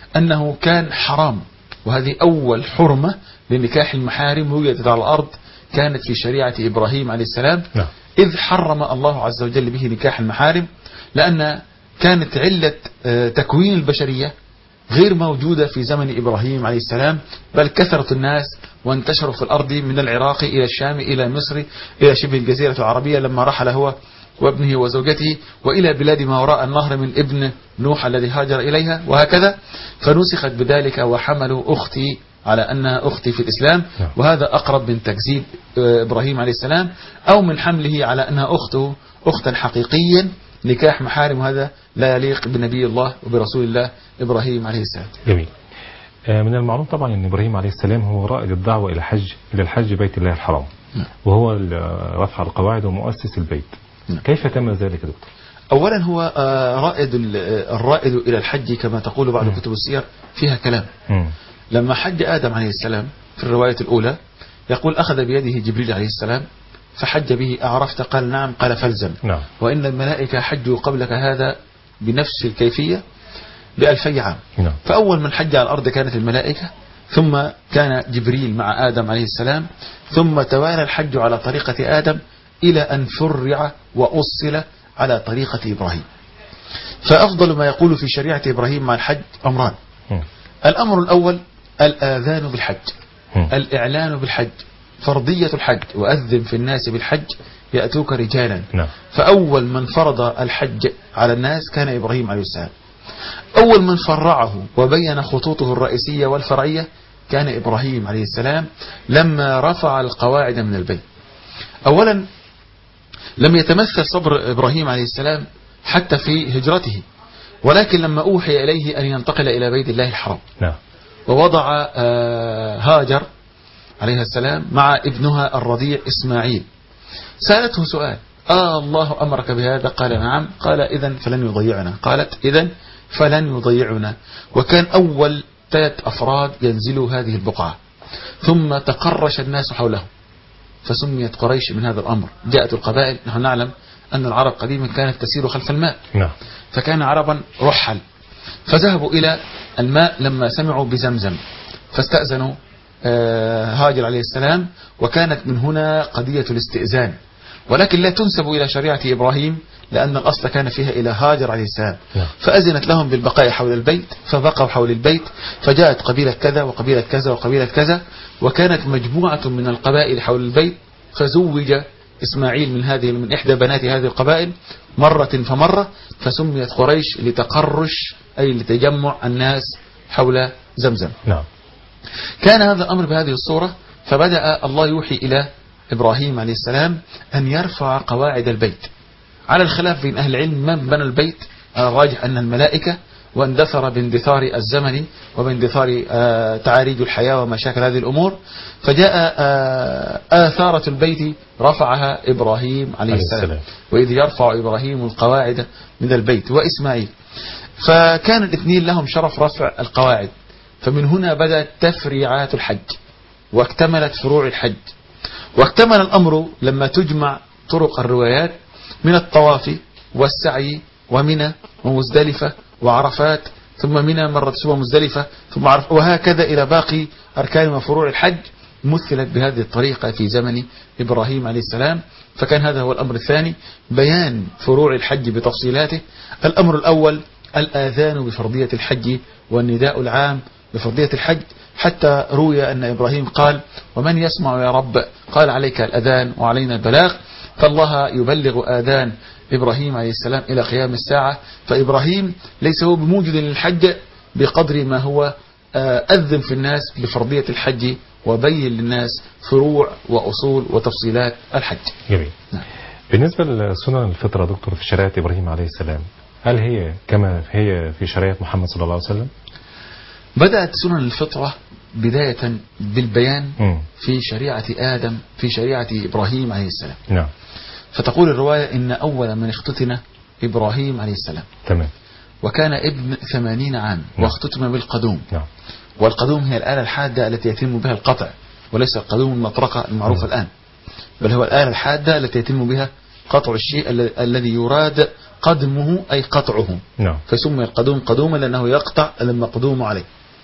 أنه كان حرام، وهذه أول حرمة لنكاح المحارم وجدت على الأرض كانت في شريعة إبراهيم عليه السلام. نعم. إذ حرم الله عز وجل به نكاح المحارم، لأن كانت علة تكوين البشرية غير موجودة في زمن إبراهيم عليه السلام، بل كثرة الناس وانتشروا في الأرض من العراق إلى الشام إلى مصر إلى شبه الجزيرة العربية لما رحل هو وابنه وزوجته، وإلى بلاد ما وراء النهر من ابن نوح الذي هاجر إليها، وهكذا. فنسخت بذلك وحملوا أختي على أنها أختي في الإسلام، وهذا أقرب من تكذيب إبراهيم عليه السلام أو من حمله على أنها أخته أختا حقيقيا. نكاح محارم هذا لا يليق بنبي الله وبرسول الله إبراهيم عليه السلام. جميل. من المعلوم طبعا أن إبراهيم عليه السلام هو رائد الدعوة إلى حج إلى الحج بيت الله الحرام، وهو رفع القواعد ومؤسس البيت. كيف تم ذلك دكتور؟ أولا هو رائد الرائد إلى الحج كما تقول بعض كتب السير فيها كلام. م. لما حج آدم عليه السلام في الرواية الأولى يقول أخذ بيده جبريل عليه السلام فحج به، أعرفت؟ قال نعم. قال فالزم. نعم. وإن الملائكة حجوا قبلك هذا بنفس الكيفية بألفي عام. نعم. فأول من حج على الأرض كانت الملائكة، ثم كان جبريل مع آدم عليه السلام، ثم توالى الحج على طريقة آدم إلى أن فرع وأصل على طريقة إبراهيم. فأفضل ما يقول في شريعة إبراهيم مع الحج أمران. م. الأمر الأول الآذان بالحج، م. الإعلان بالحج، فرضية الحج، وأذن في الناس بالحج يأتوك رجالا. نعم. فأول من فرض الحج على الناس كان إبراهيم عليه السلام. أول من فرعه وبين خطوطه الرئيسية والفرعية كان إبراهيم عليه السلام لما رفع القواعد من البيت. أولا لم يتمثل صبر إبراهيم عليه السلام حتى في هجرته، ولكن لما أوحي إليه أن ينتقل إلى بيت الله الحرام. نعم. ووضع هاجر عليه السلام مع ابنها الرضيع إسماعيل، سألته سؤال: آه الله أمرك بهذا؟ قال نعم. قال إذن فلن يضيعنا. قالت إذن فلن يضيعنا. وكان أول ثلاث أفراد ينزلوا هذه البقعة، ثم تقرش الناس حوله فسميت قريش من هذا الأمر. جاءت القبائل، نحن نعلم أن العرب قديما كانت تسير خلف الماء. نعم. فكان عربا رحل، فذهبوا إلى الماء لما سمعوا بزمزم فاستأذنوا هاجر عليه السلام، وكانت من هنا قضية الاستئذان، ولكن لا تنسب إلى شريعة إبراهيم لأن الأصل كان فيها إلى هاجر عليه السلام. فأذنت لهم بالبقاء حول البيت، فبقوا حول البيت، فجاءت قبيلة كذا وقبيلة كذا وقبيلة كذا، وكانت مجموعة من القبائل حول البيت، فزوج إسماعيل من هذه من إحدى بنات هذه القبائل مرة فمرة، فسميت قريش لتقرش أي لتجمع الناس حول زمزم. نعم. كان هذا الأمر بهذه الصورة، فبدأ الله يوحي إلى إبراهيم عليه السلام أن يرفع قواعد البيت، على الخلاف بين أهل العلم من بنى البيت. الراجح أن الملائكة، واندثر باندثار الزمن وباندثار تعاريج الحياة ومشاكل هذه الأمور، فجاء آثارة البيت رفعها إبراهيم عليه السلام، وإذ يرفع إبراهيم القواعد من البيت وإسماعيل، فكان الاثنين لهم شرف رفع القواعد. فمن هنا بدأت تفريعات الحج واكتملت فروع الحج، واكتمل الأمر لما تجمع طرق الروايات من الطواف والسعي ومنى ومزدلفة وعرفات، ثم منى مرة ثم مزدلفة ثم عرفات، وهكذا إلى باقي أركان وفروع الحج مثلت بهذه الطريقة في زمن إبراهيم عليه السلام. فكان هذا هو الأمر الثاني، بيان فروع الحج بتفصيلاته. الأمر الأول الآذان بفرضية الحج والنداء العام بفرضية الحج، حتى روي أن إبراهيم قال: ومن يسمع يا رب؟ قال: عليك الأذان وعلينا البلاغ. فالله يبلغ آذان إبراهيم عليه السلام إلى قيام الساعة. فإبراهيم ليس هو بموجد للحج بقدر ما هو أذن في الناس بفرضية الحج وبين للناس فروع وأصول وتفصيلات الحج. جميل. نعم. بالنسبة لسنن الفطرة دكتور في شريعة إبراهيم عليه السلام، هل هي كما هي في شريعة محمد صلى الله عليه وسلم؟ بدأت سنن الفطرة بداية بالبيان م. في شريعة آدم في شريعة إبراهيم عليه السلام. نعم. فتقول الرواية إن أول من اختتن إبراهيم عليه السلام. تمام. وكان ابن ثمانين عام. نعم. واختتم بالقدوم. نعم. والقدوم هي الآلة الحادة التي يتم بها القطع، وليس القدوم المطرقة المعروفة الآن، بل هو الآلة الحادة التي يتم بها قطع الشيء الذي يراد قدمه أي قطعه، نعم. فسمي القدوم قدوما لأنه يقطع المقدوم عليه.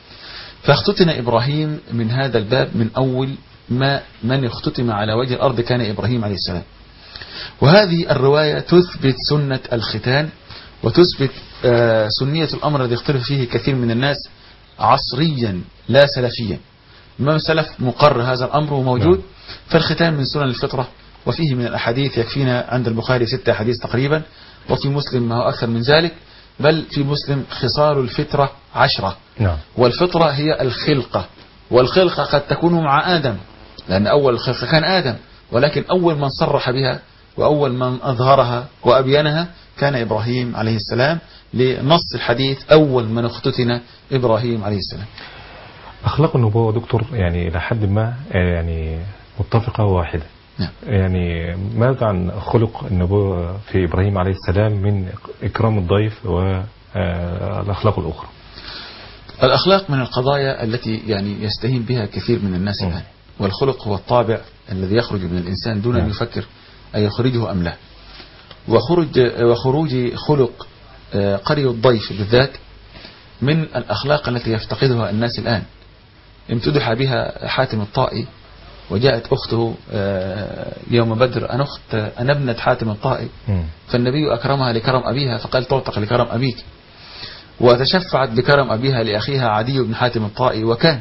فاختتن إبراهيم من هذا الباب، من أول ما من اختتم على وجه الأرض كان إبراهيم عليه السلام. وهذه الرواية تثبت سنة الختان، وتثبت آه سنية الأمر الذي يختلف فيه كثير من الناس عصريا لا سلفيا. ما سلف مقر هذا الأمر وموجود. نعم. فالختان من سنن الفطرة، وفيه من الأحاديث يكفينا عند البخاري ستة أحاديث تقريبا، وفي مسلم ما هو أكثر من ذلك، بل في مسلم خصال الفطرة عشرة. نعم. والفطرة هي الخلقة، والخلقة قد تكون مع آدم، لأن أول الخلقة كان آدم، ولكن أول من صرح بها وأول من أظهرها وأبينها كان إبراهيم عليه السلام، لنص الحديث أول من اختتن إبراهيم عليه السلام. أخلاق النبوة دكتور يعني لحد ما يعني متفقة واحدة. نعم. يعني ماذا عن خلق النبوة في إبراهيم عليه السلام من إكرام الضيف والأخلاق الأخرى؟ الأخلاق من القضايا التي يعني يستهين بها كثير من الناس الآن. والخلق هو الطابع الذي يخرج من الإنسان دون أن يفكر أن يخرجه أم لا. وخروج وخروج خلق قري الضيف بالذات من الأخلاق التي يفتقدها الناس الآن. امتدح بها حاتم الطائي، وجاءت أخته يوم بدر أن أخت أن ابنة حاتم الطائي، فالنبي أكرمها لكرم أبيها فقال تعتق لكرم أبيك، وتشفعت بكرم أبيها لأخيها عدي بن حاتم الطائي. وكان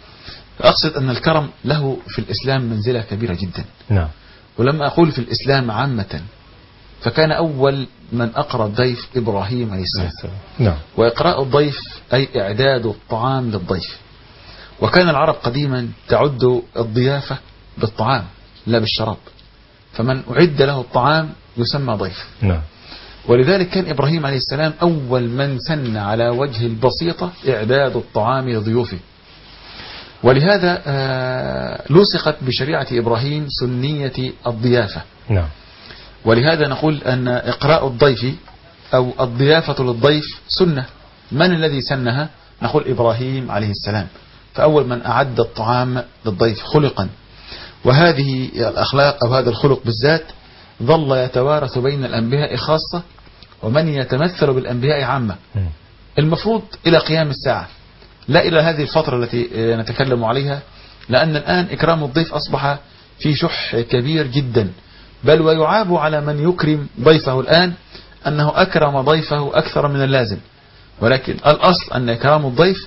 أقصد أن الكرم له في الإسلام منزلة كبيرة جدا. نعم. ولما أقول في الإسلام عامة، فكان أول من أقرأ الضيف إبراهيم عليه السلام. نعم. وإقراء الضيف أي إعداد الطعام للضيف. وكان العرب قديما تعد الضيافة بالطعام لا بالشراب، فمن أعد له الطعام يسمى ضيف. نعم. ولذلك كان إبراهيم عليه السلام أول من سن على وجه البسيطة إعداد الطعام لضيوفه. ولهذا آه لصقت بشريعة إبراهيم سنية الضيافة. نعم. ولهذا نقول أن إقراء الضيف أو الضيافة للضيف سنة. من الذي سنها؟ نقول إبراهيم عليه السلام، فأول من أعد الطعام للضيف خلقا. وهذه الأخلاق أو هذا الخلق بالذات ظل يتوارث بين الأنبياء خاصة، ومن يتمثل بالأنبياء عامة. المفروض إلى قيام الساعة، لا إلى هذه الفترة التي نتكلم عليها، لأن الآن إكرام الضيف أصبح في شح كبير جدا، بل ويعاب على من يكرم ضيفه الآن أنه أكرم ضيفه أكثر من اللازم. ولكن الأصل أن إكرام الضيف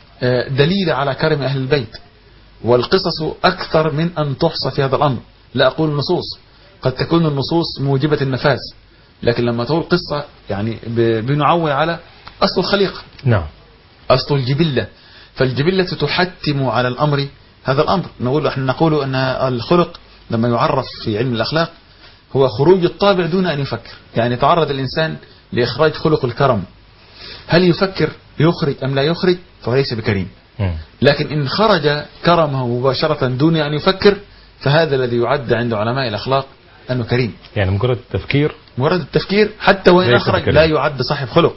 دليل على كرم أهل البيت، والقصص أكثر من أن تحصى في هذا الأمر. لا أقول النصوص، قد تكون النصوص موجبة النفاذ، لكن لما تقول قصة يعني بنعول على أصل الخليقة. نعم. أصل الجبلة، فالجبلة تحتم على الأمر هذا الأمر. نقول احنا نقول أن الخلق لما يعرف في علم الأخلاق هو خروج الطابع دون أن يفكر. يعني تعرض الإنسان لإخراج خلق الكرم، هل يفكر يخرج أم لا يخرج فليس بكريم. لكن إن خرج كرمه مباشرة دون أن يفكر فهذا الذي يعد عند علماء الأخلاق أنه كريم. يعني مجرد التفكير مجرد التفكير حتى وإن أخرج بكريم. لا يعد صاحب خلق.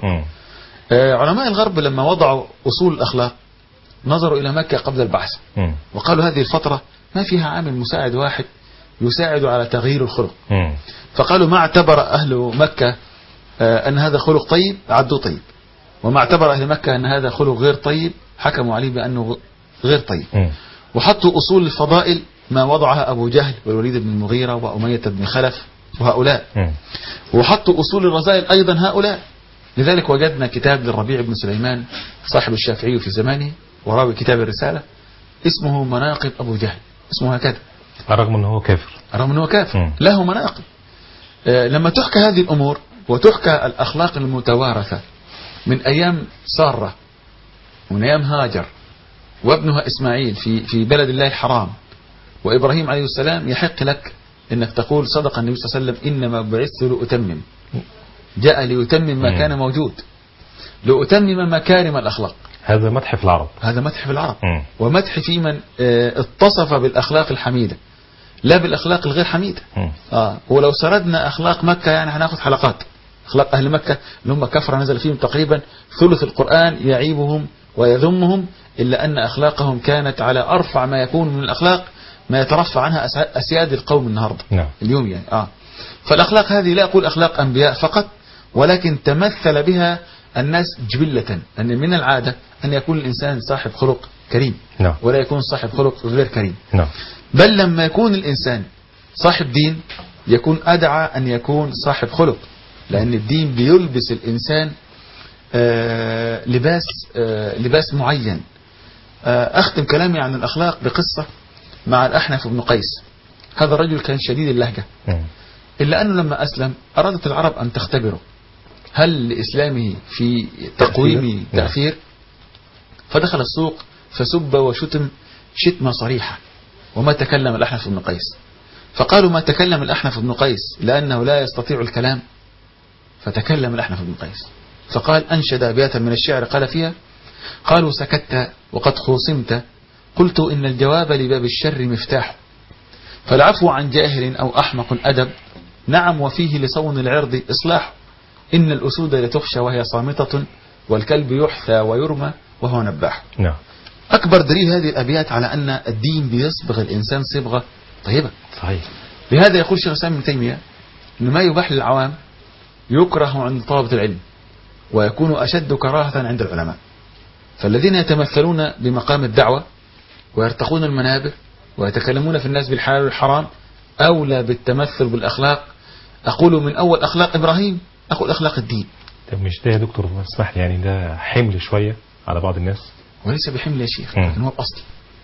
آه علماء الغرب لما وضعوا أصول الأخلاق نظروا إلى مكة قبل البعث، م. وقالوا هذه الفترة ما فيها عامل مساعد واحد يساعد على تغيير الخلق. م. فقالوا ما اعتبر أهل مكة آه أن هذا خلق طيب عدوا طيب، وما اعتبر أهل مكة أن هذا خلق غير طيب حكموا عليه بأنه غير طيب. م. وحطوا أصول الفضائل ما وضعها أبو جهل والوليد بن المغيرة وأمية بن خلف وهؤلاء، م. وحطوا أصول الرذائل أيضا هؤلاء. لذلك وجدنا كتاب للربيع بن سليمان صاحب الشافعي في زمانه وراوي كتاب الرسالة اسمه مناقب أبو جهل، اسمه هكذا، رغم أنه كافر رغم أنه كافر م. له مناقب. آه لما تحكى هذه الأمور وتحكى الأخلاق المتوارثة من أيام سارة ومن أيام هاجر وابنها إسماعيل في في بلد الله الحرام وإبراهيم عليه السلام، يحق لك أنك تقول صدق النبي صلى الله عليه وسلم إنما بعثت لأتمم، جاء ليتمم ما كان موجود، لأتمم مكارم الأخلاق. هذا مدح في العرب، هذا مدح في العرب، م. ومدح في من اتصف بالأخلاق الحميدة لا بالأخلاق الغير حميدة. آه ولو سردنا أخلاق مكة يعني هناخد حلقات. أخلاق أهل مكة اللي هم كفر نزل فيهم تقريبا ثلث القرآن يعيبهم ويذمهم، إلا أن أخلاقهم كانت على أرفع ما يكون من الأخلاق، ما يترفع عنها أسياد القوم النهاردة. نعم. اليوم يعني آه فالأخلاق هذه لا أقول أخلاق أنبياء فقط، ولكن تمثل بها الناس جبلة، أن من العادة أن يكون الإنسان صاحب خلق كريم نعم. ولا يكون صاحب خلق غير كريم. نعم. بل لما يكون الإنسان صاحب دين يكون أدعى أن يكون صاحب خلق، لأن الدين بيلبس الإنسان آه لباس آه لباس معين. آه أختم كلامي عن الأخلاق بقصة مع الأحنف بن قيس. هذا الرجل كان شديد اللهجة، إلا أنه لما أسلم أرادت العرب أن تختبره هل لإسلامه في تقويم تأثير، فدخل السوق فسب وشتم شتمة صريحة وما تكلم الأحنف بن قيس. فقالوا ما تكلم الأحنف بن قيس لأنه لا يستطيع الكلام، فتكلم الأحنف بن قيس فقال أنشد أبياتا من الشعر قال فيها: قالوا سكت وقد خوصمت، قلت إن الجواب لباب الشر مفتاح، فالعفو عن جاهل أو أحمق أدب، نعم وفيه لصون العرض إصلاح، إن الأسود لتخشى وهي صامتة، والكلب يحثى ويرمى وهو نباح. نعم. أكبر دليل هذه الأبيات على أن الدين بيصبغ الإنسان صبغة طيبة. صحيح. لهذا يقول شيخ الإسلام ابن تيمية أن ما يباح للعوام يكره عند طلبة العلم ويكون أشد كراهة عند العلماء. فالذين يتمثلون بمقام الدعوة ويرتقون المنابر ويتكلمون في الناس بالحلال والحرام أولى بالتمثل بالأخلاق. أقول من أول أخلاق إبراهيم أقول أخلاق الدين. طب مش ده يا دكتور اسمح لي، يعني ده حمل شوية على بعض الناس؟ وليس بحمل يا شيخ، لكن هو الأصل،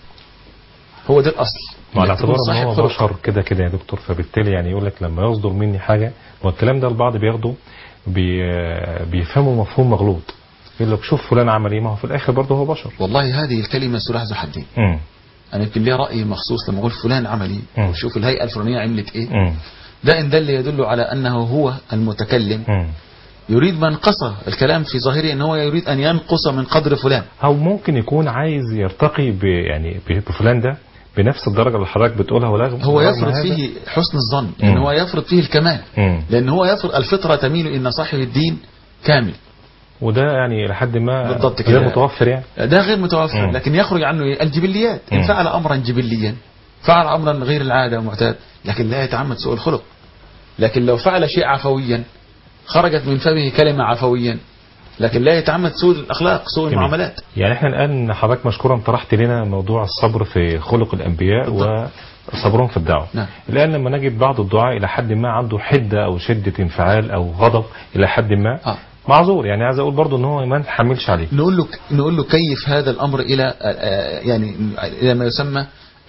هو ده الأصل. وعلى اعتبار ان هو بشر كده كده يا دكتور، فبالتالي يعني يقول لك لما يصدر مني حاجة، والكلام ده البعض بياخده بي بيفهموا مفهوم مغلوط، يقول لك شوف فلان عمل ايه، ما هو في الاخر برضه هو بشر. والله هذه الكلمة سلاح ذو حدين. انا يمكن لي رأي مخصوص لما اقول فلان عمل ايه وشوف الهيئة الفلانية عملت ايه، مم. ده ان دل يدل على انه هو المتكلم مم. يريد منقصة الكلام في ظاهره، ان هو يريد ان ينقص من قدر فلان، او ممكن يكون عايز يرتقي ب يعني بفلان ده بنفس الدرجة اللي حضرتك بتقولها، ولا هو يفرض فيه حسن الظن، ان هو يفرض فيه الكمال، مم. لان هو يفرض الفطرة تميل ان صاحب الدين كامل، وده يعني لحد ما بالضبط غير متوفر، يعني ده غير متوفر. مم. لكن يخرج عنه الجبليات، إن فعل أمرا جبليا فعل أمرا غير العادة ومعتاد، لكن لا يتعمد سوء الخلق. لكن لو فعل شيء عفويا خرجت من فمه كلمة عفويا، لكن لا يتعمد سوء الأخلاق سوء المعاملات. يعني احنا الآن حضرتك مشكورا طرحت لنا موضوع الصبر في خلق الأنبياء وصبرهم في الدعوة. نعم. الآن لما نجد بعض الدعاء إلى حد ما عنده حدة أو شدة انفعال أو غضب إلى حد ما، آه. معذور، يعني عايز اقول برضه ان هو ما نحملش عليه. نقول له نقول له كيف هذا الامر الى يعني الى ما يسمى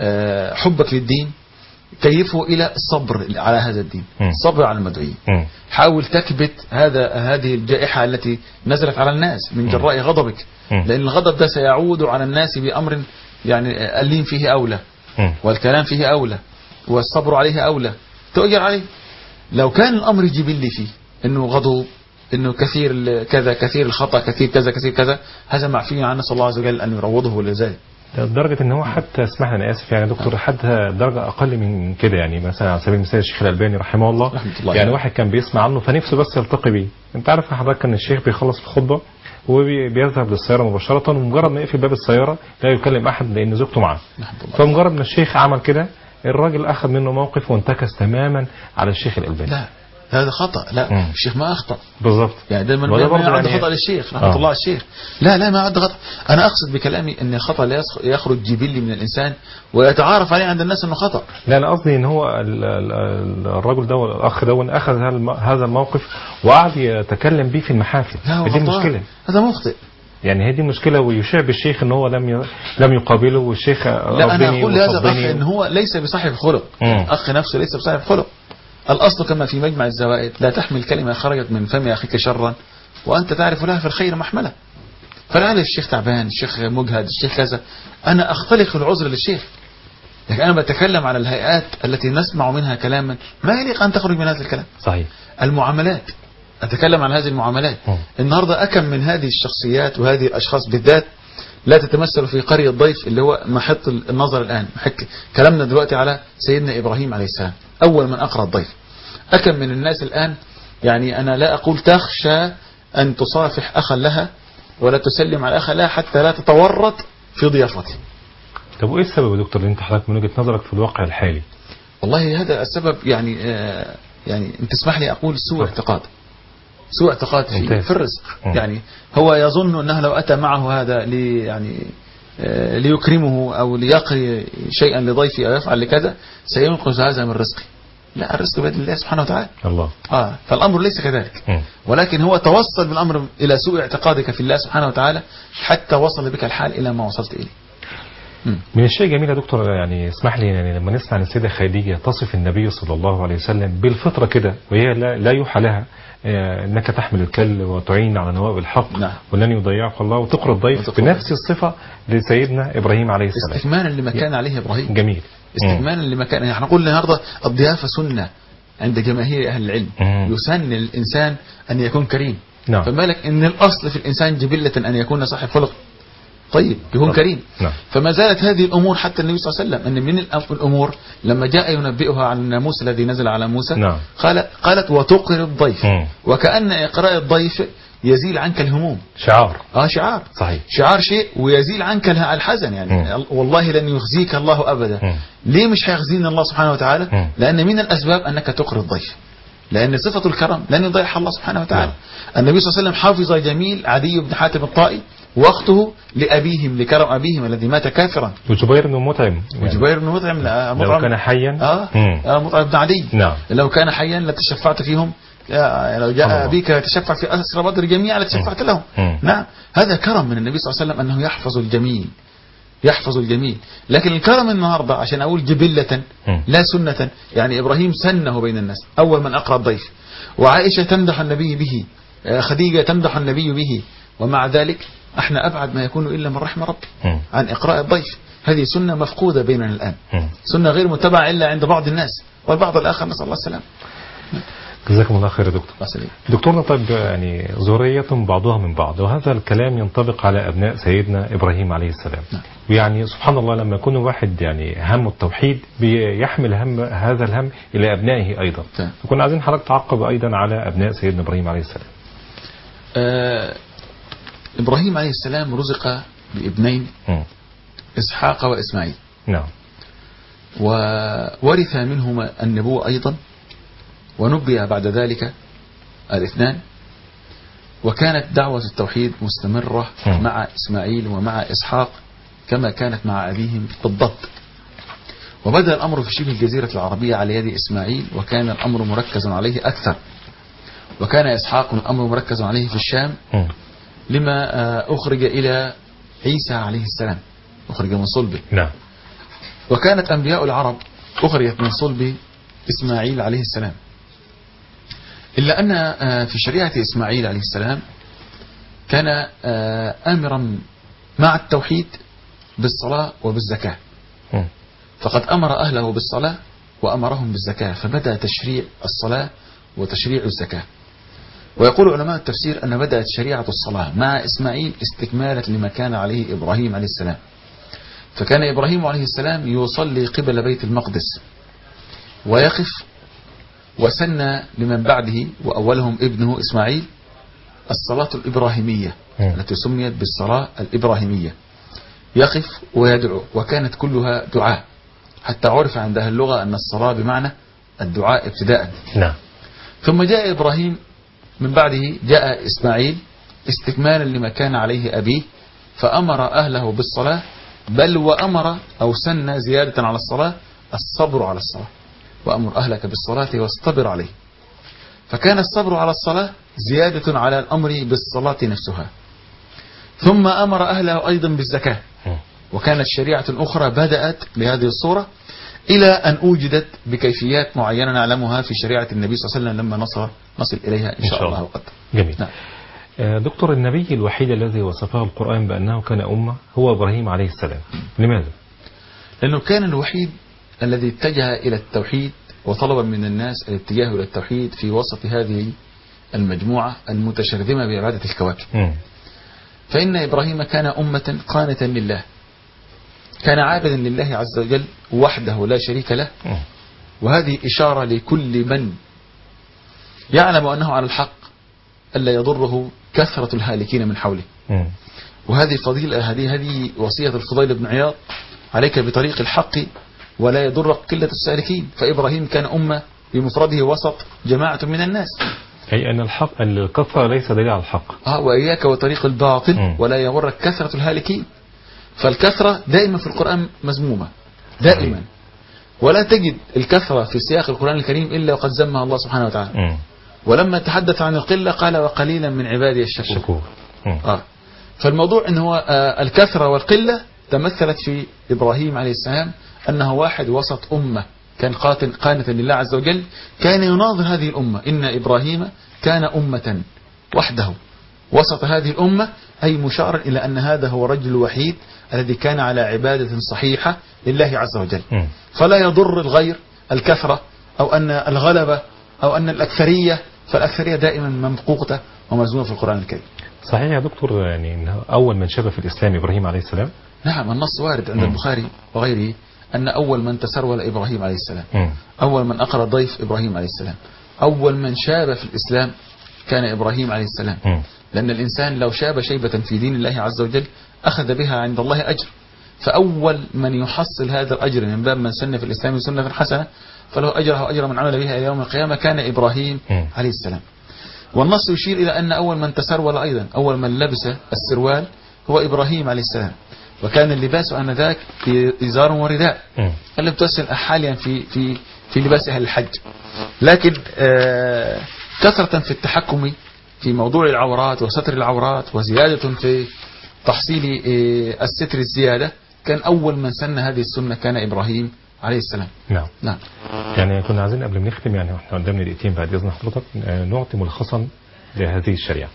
حبك للدين، كيفه الى الصبر على هذا الدين، الصبر على المدعوين. حاول تكبت هذا هذه الجائحة التي نزلت على الناس من جراء غضبك، لان الغضب ده سيعود على الناس بامر يعني اللين فيه اولى والكلام فيه اولى والصبر عليه اولى، تؤجر عليه. لو كان الامر جبلي فيه انه غضب، انه كثير كذا كثير الخطأ كثير كذا كثير كذا، هذا معفي عنه صلى الله عز وجل ان يروضه لذلك. لدرجة ان هو حتى اسمح لي انا اسف يعني دكتور، حتى درجة اقل من كده، يعني مثلا على سبيل المثال الشيخ الألباني رحمه الله, الله يعني واحد كان بيسمع عنه فنفسه بس يلتقي بيه. انت عارف حضرتك ان الشيخ بيخلص الخطبة وبيذهب للسيارة مباشرة، ومجرد ما يقفل باب السيارة لا يكلم احد لان زوجته معاه. فمجرد ما الشيخ عمل كده الراجل اخذ منه موقف وانتكس تماما على الشيخ الألباني. لا هذا خطأ، لا مم. الشيخ ما أخطأ بالضبط، يعني دائما ما يعد يعني خطأ للشيخ رحمة آه. الله على الشيخ، لا لا ما يعد خطأ. أنا أقصد بكلامي أن الخطأ لا يخرج جبلي من الإنسان ويتعارف عليه عند الناس أنه خطأ. لا أنا قصدي أن هو الرجل ده والأخ ده أخذ هذا الموقف وقعد يتكلم به في المحافل، هذه المشكلة، هذا مخطئ. يعني هذه المشكلة، ويشيع بالشيخ ان هو لم لم يقابله، والشيخ لا أنا أقول لهذا الأخ ان هو ليس بصاحب خلق، أخ نفسه ليس بصاحب خلق. الأصل كما في مجمع الزوائد لا تحمل كلمة خرجت من فم أخيك شرا وأنت تعرف لها في الخير محملة. فلعل الشيخ تعبان، الشيخ مجهد، الشيخ كذا، أنا أختلق العذر للشيخ، لكن أنا بتكلم على الهيئات التي نسمع منها كلاما ما يليق أن تخرج من هذا الكلام. صحيح. المعاملات، أتكلم عن هذه المعاملات. م. النهاردة أكم من هذه الشخصيات وهذه الأشخاص بالذات لا تتمثل في قرية الضيف اللي هو محط النظر الآن. حك كلامنا دلوقتي على سيدنا إبراهيم عليه السلام أول من أقرأ الضيف. أكم من الناس الآن، يعني أنا لا أقول تخشى أن تصافح أخا لها ولا تسلم على أخا لها حتى لا تتورط في ضيافته. طب وإيه السبب يا دكتور اللي أنت حضرتك من وجهة نظرك في الواقع الحالي؟ والله هذا السبب يعني آه يعني أنت تسمح لي أقول سوء اعتقاد. سوء اعتقاد في, في الرزق. م. يعني هو يظن أنه لو أتى معه هذا لي يعني ليكرمه أو ليقري شيئا لضيفه أو يفعل لكذا سينقذ هذا من رزقه. لا، الرزق بيد الله سبحانه وتعالى. الله. آه فالأمر ليس كذلك. م. ولكن هو توصل بالأمر إلى سوء اعتقادك في الله سبحانه وتعالى حتى وصل بك الحال إلى ما وصلت إليه. م. من الشيء جميل يا دكتور، يعني اسمح لي، يعني لما نسمع عن السيدة خديجة تصف النبي صلى الله عليه وسلم بالفطرة كده، وهي لا, لا يوحى لها انك تحمل الكل وتعين على نوائب الحق. نعم. ولن يضيعك الله، وتقرأ الضيف بنفس الصفة لسيدنا إبراهيم عليه السلام، استكمالا لما كان عليه إبراهيم. جميل. استكمالا لما كان. احنا قلنا النهارده الضيافة سنة عند جماهير أهل العلم. مم. يسن الإنسان أن يكون كريم. نعم. فما لك إن الأصل في الإنسان جبلة أن يكون صاحب خلق طيب، يكون كريم. نعم. فما زالت هذه الأمور حتى النبي صلى الله عليه وسلم، أن من الأمور لما جاء ينبئها عن الناموس الذي نزل على موسى. نعم. قالت قالت وتقر الضيف. مم. وكأن إقراء الضيف يزيل عنك الهموم. شعار. اه شعار. صحيح. شعار شيء ويزيل عنك الحزن يعني. مم. والله لن يخزيك الله أبدا. مم. ليه مش هيخزينا الله سبحانه وتعالى؟ مم. لأن من الأسباب أنك تقر الضيف، لأن صفة الكرم لن يضيعها الله سبحانه وتعالى. نعم. النبي صلى الله عليه وسلم حافظ جميل عدي بن حاتم الطائي وقته لأبيهم لكرم أبيهم الذي مات كافرا. وجبير بن مطعم. وجبير بن مطعم لو كان حيا. آه, آه مطعم بن عدي. نعم. لو كان حيا لتشفعت فيهم. لو جاء أبيك يتشفع في أسرى بدر جميعا لتشفعت لهم. نعم. هذا كرم من النبي صلى الله عليه وسلم أنه يحفظ الجميل، يحفظ الجميل. لكن الكرم النهارده عشان أقول جبلة لا سنة، يعني إبراهيم سنه بين الناس، أول من أقرأ الضيف، وعائشة تمدح النبي به، خديجة تمدح النبي به، ومع ذلك احنا أبعد ما يكون إلا من رحم ربي عن إقراء الضيف. هذه سنة مفقودة بيننا الآن، سنة غير متبعة إلا عند بعض الناس، والبعض الآخر نسأل الله السلام. جزاكم الله خير يا دكتور. دكتورنا، طيب يعني ذرية بعضها من بعض، وهذا الكلام ينطبق على أبناء سيدنا إبراهيم عليه السلام. نعم. يعني سبحان الله لما يكون واحد يعني هم التوحيد بيحمل هم هذا الهم إلى أبنائه أيضا. نعم. فكنا عايزين حضرتك تعقب أيضا على أبناء سيدنا إبراهيم عليه السلام. آه إبراهيم عليه السلام رزق بابنين، م. إسحاق وإسماعيل. نعم. وورث منهما النبوة أيضا، ونبئ بعد ذلك الاثنان، وكانت دعوة التوحيد مستمرة م. مع إسماعيل ومع إسحاق كما كانت مع أبيهم بالضبط. وبدأ الأمر في شبه الجزيرة العربية على يد إسماعيل، وكان الأمر مركزا عليه أكثر، وكان إسحاق الأمر مركزا عليه في الشام م. لما أخرج إلى عيسى عليه السلام، أخرج من صلبه. نعم. وكانت أنبياء العرب أخرجت من صلب إسماعيل عليه السلام، إلا أن في شريعة إسماعيل عليه السلام كان آمرا مع التوحيد بالصلاة وبالزكاة، فقد أمر أهله بالصلاة وأمرهم بالزكاة، فبدأ تشريع الصلاة وتشريع الزكاة. ويقول علماء التفسير أن بدأت شريعة الصلاة مع إسماعيل استكمالا لما كان عليه إبراهيم عليه السلام. فكان إبراهيم عليه السلام يصلي قبل بيت المقدس ويقف، وسن لمن بعده وأولهم ابنه إسماعيل الصلاة الإبراهيمية التي سميت بالصلاة الإبراهيمية، يقف ويدعو، وكانت كلها دعاء، حتى عرف عند أهل اللغة أن الصلاة بمعنى الدعاء ابتداء. نعم. ثم جاء إبراهيم من بعده، جاء إسماعيل استكمالا لما كان عليه أبيه، فأمر أهله بالصلاة، بل وأمر أو سن زيادة على الصلاة الصبر على الصلاة، وأمر أهلك بالصلاة واصطبر عليه. فكان الصبر على الصلاة زيادة على الأمر بالصلاة نفسها. ثم أمر أهله أيضا بالزكاة، وكانت شريعة أخرى بدأت بهذه الصورة إلى أن أوجدت بكيفيات معينة نعلمها في شريعة النبي صلى الله عليه وسلم لما نصل نصل إليها إن شاء الله وقدر. جميل. نعم. دكتور، النبي الوحيد الذي وصفه القرآن بأنه كان أمة هو إبراهيم عليه السلام، لماذا؟ لأنه كان الوحيد الذي اتجه إلى التوحيد وطلب من الناس الاتجاه إلى التوحيد في وسط هذه المجموعة المتشرذمة بعبادة الكواكب. م. فإن إبراهيم كان أمة قانتا لله، كان عابدا لله عز وجل وحده لا شريك له. م. وهذه إشارة لكل من يعلم أنه على الحق ألا يضره كثرة الهالكين من حوله. م. وهذه فضيلة، هذه هذه وصية الفضيل بن عياض: عليك بطريق الحق ولا يضرك قلة السالكين. فإبراهيم كان أمة بمفرده وسط جماعة من الناس، أي أن الحق الكثرة ليس دليل على الحق. اه وإياك وطريق الباطل م. ولا يغرك كثرة الهالكين. فالكثرة دائما في القرآن مذمومة دائما. صحيح. ولا تجد الكثرة في سياق القرآن الكريم إلا وقد ذمها الله سبحانه وتعالى. م. ولما تحدث عن القلة قال وقليلا من عبادي الشكور. الشكور. آه. فالموضوع أنه هو آه الكثرة والقلة تمثلت في إبراهيم عليه السلام أنه واحد وسط أمة كان قاتل قانتا لله عز وجل، كان يناظر هذه الأمة. إن إبراهيم كان أمة وحده وسط هذه الأمة، أي مشار إلى أن هذا هو الرجل الوحيد الذي كان على عبادة صحيحة لله عز وجل. م. فلا يضر الغير الكثرة أو أن الغلبة أو أن الأكثرية، فالأكثرية دائما ممقوتة ومزمومة في القرآن الكريم. صحيح يا دكتور، يعني إنه أول من شاب في الإسلام إبراهيم عليه السلام. نعم النص وارد عند م. البخاري وغيره أن أول من تسرول إبراهيم عليه السلام. م. أول من أقر ضيف إبراهيم عليه السلام. أول من شاب في الإسلام كان إبراهيم عليه السلام. م. لأن الإنسان لو شاب شيبة في دين الله عز وجل أخذ بها عند الله أجر، فأول من يحصل هذا الأجر من باب من سن في الإسلام سنة حسنة فله أجرها وأجر من عمل بها إلى يوم القيامة كان إبراهيم م. عليه السلام. والنص يشير إلى أن أول من تسرول أيضا أول من لبس السروال هو إبراهيم عليه السلام، وكان اللباس آنذاك في إزار ورداء اللي بتوصل حاليا في في في لباس أهل الحج. لكن آه كثرة في التحكم في موضوع العورات وستر العورات وزيادة في تحصيل آه الستر الزيادة، كان أول من سن هذه السنة كان إبراهيم عليه السلام. نعم. نعم. يعني كنا عايزين قبل ما نختم، يعني احنا قدامنا دقيقتين بعد إذن حضرتك نعطي ملخصا لهذه الشريعة.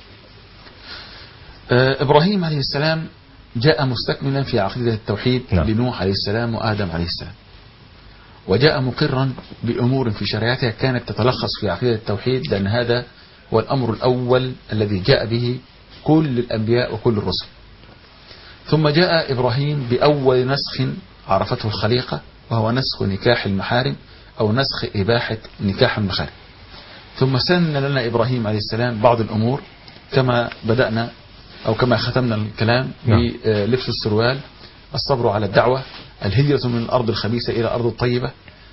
آه إبراهيم عليه السلام جاء مستكملا في عقيدة التوحيد. نعم. لنوح عليه السلام وآدم عليه السلام، وجاء مقرا بأمور في شريعتها كانت تتلخص في عقيدة التوحيد، لأن هذا هو الأمر الأول الذي جاء به كل الأنبياء وكل الرسل. ثم جاء إبراهيم بأول نسخ عرفته الخليقة، وهو نسخ نكاح المحارم أو نسخ إباحة نكاح المحارم. ثم سن لنا إبراهيم عليه السلام بعض الأمور كما بدأنا أو كما ختمنا الكلام بلبس السروال، الصبر على الدعوة، الهجرة من الأرض الخبيثة إلى الأرض الطيبة.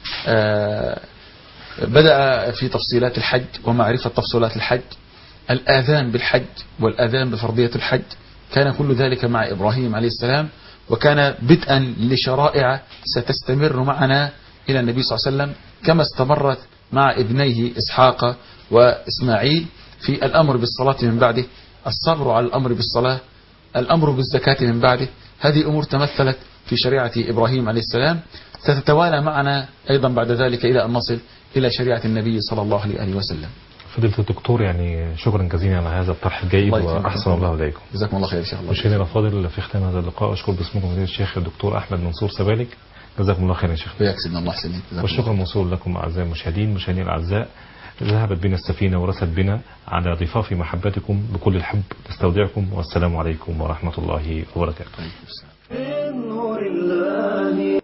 بدأ في تفصيلات الحج ومعرفة تفصيلات الحج، الآذان بالحج والآذان بفرضية الحج، كان كل ذلك مع إبراهيم عليه السلام، وكان بدءا لشرائع ستستمر معنا إلى النبي صلى الله عليه وسلم كما استمرت مع ابنيه إسحاق وإسماعيل في الأمر بالصلاة من بعده، الصبر على الأمر بالصلاة، الأمر بالزكاة من بعده. هذه أمور تمثلت في شريعة إبراهيم عليه السلام، ستتوالى معنا أيضا بعد ذلك إلى أن نصل إلى شريعة النبي صلى الله عليه وسلم. فضيلة الدكتور، يعني شكرا جزيلا على هذا الطرح الجيد وأحسن الله إليكم. جزاكم الله خير إن شاء الله. مشاهدينا الفاضل، في ختام هذا اللقاء أشكر باسمكم فضيلة الشيخ الدكتور أحمد منصور سبالك، جزاكم الله خير يا شيخ. ويكسبنا الله حسنين. والشكر موصول لكم أعزائي المشاهدين. مشاهدينا الأعزاء، ذهبت بنا السفينة ورست بنا على ضفاف محبتكم، بكل الحب نستودعكم، والسلام عليكم ورحمة الله وبركاته.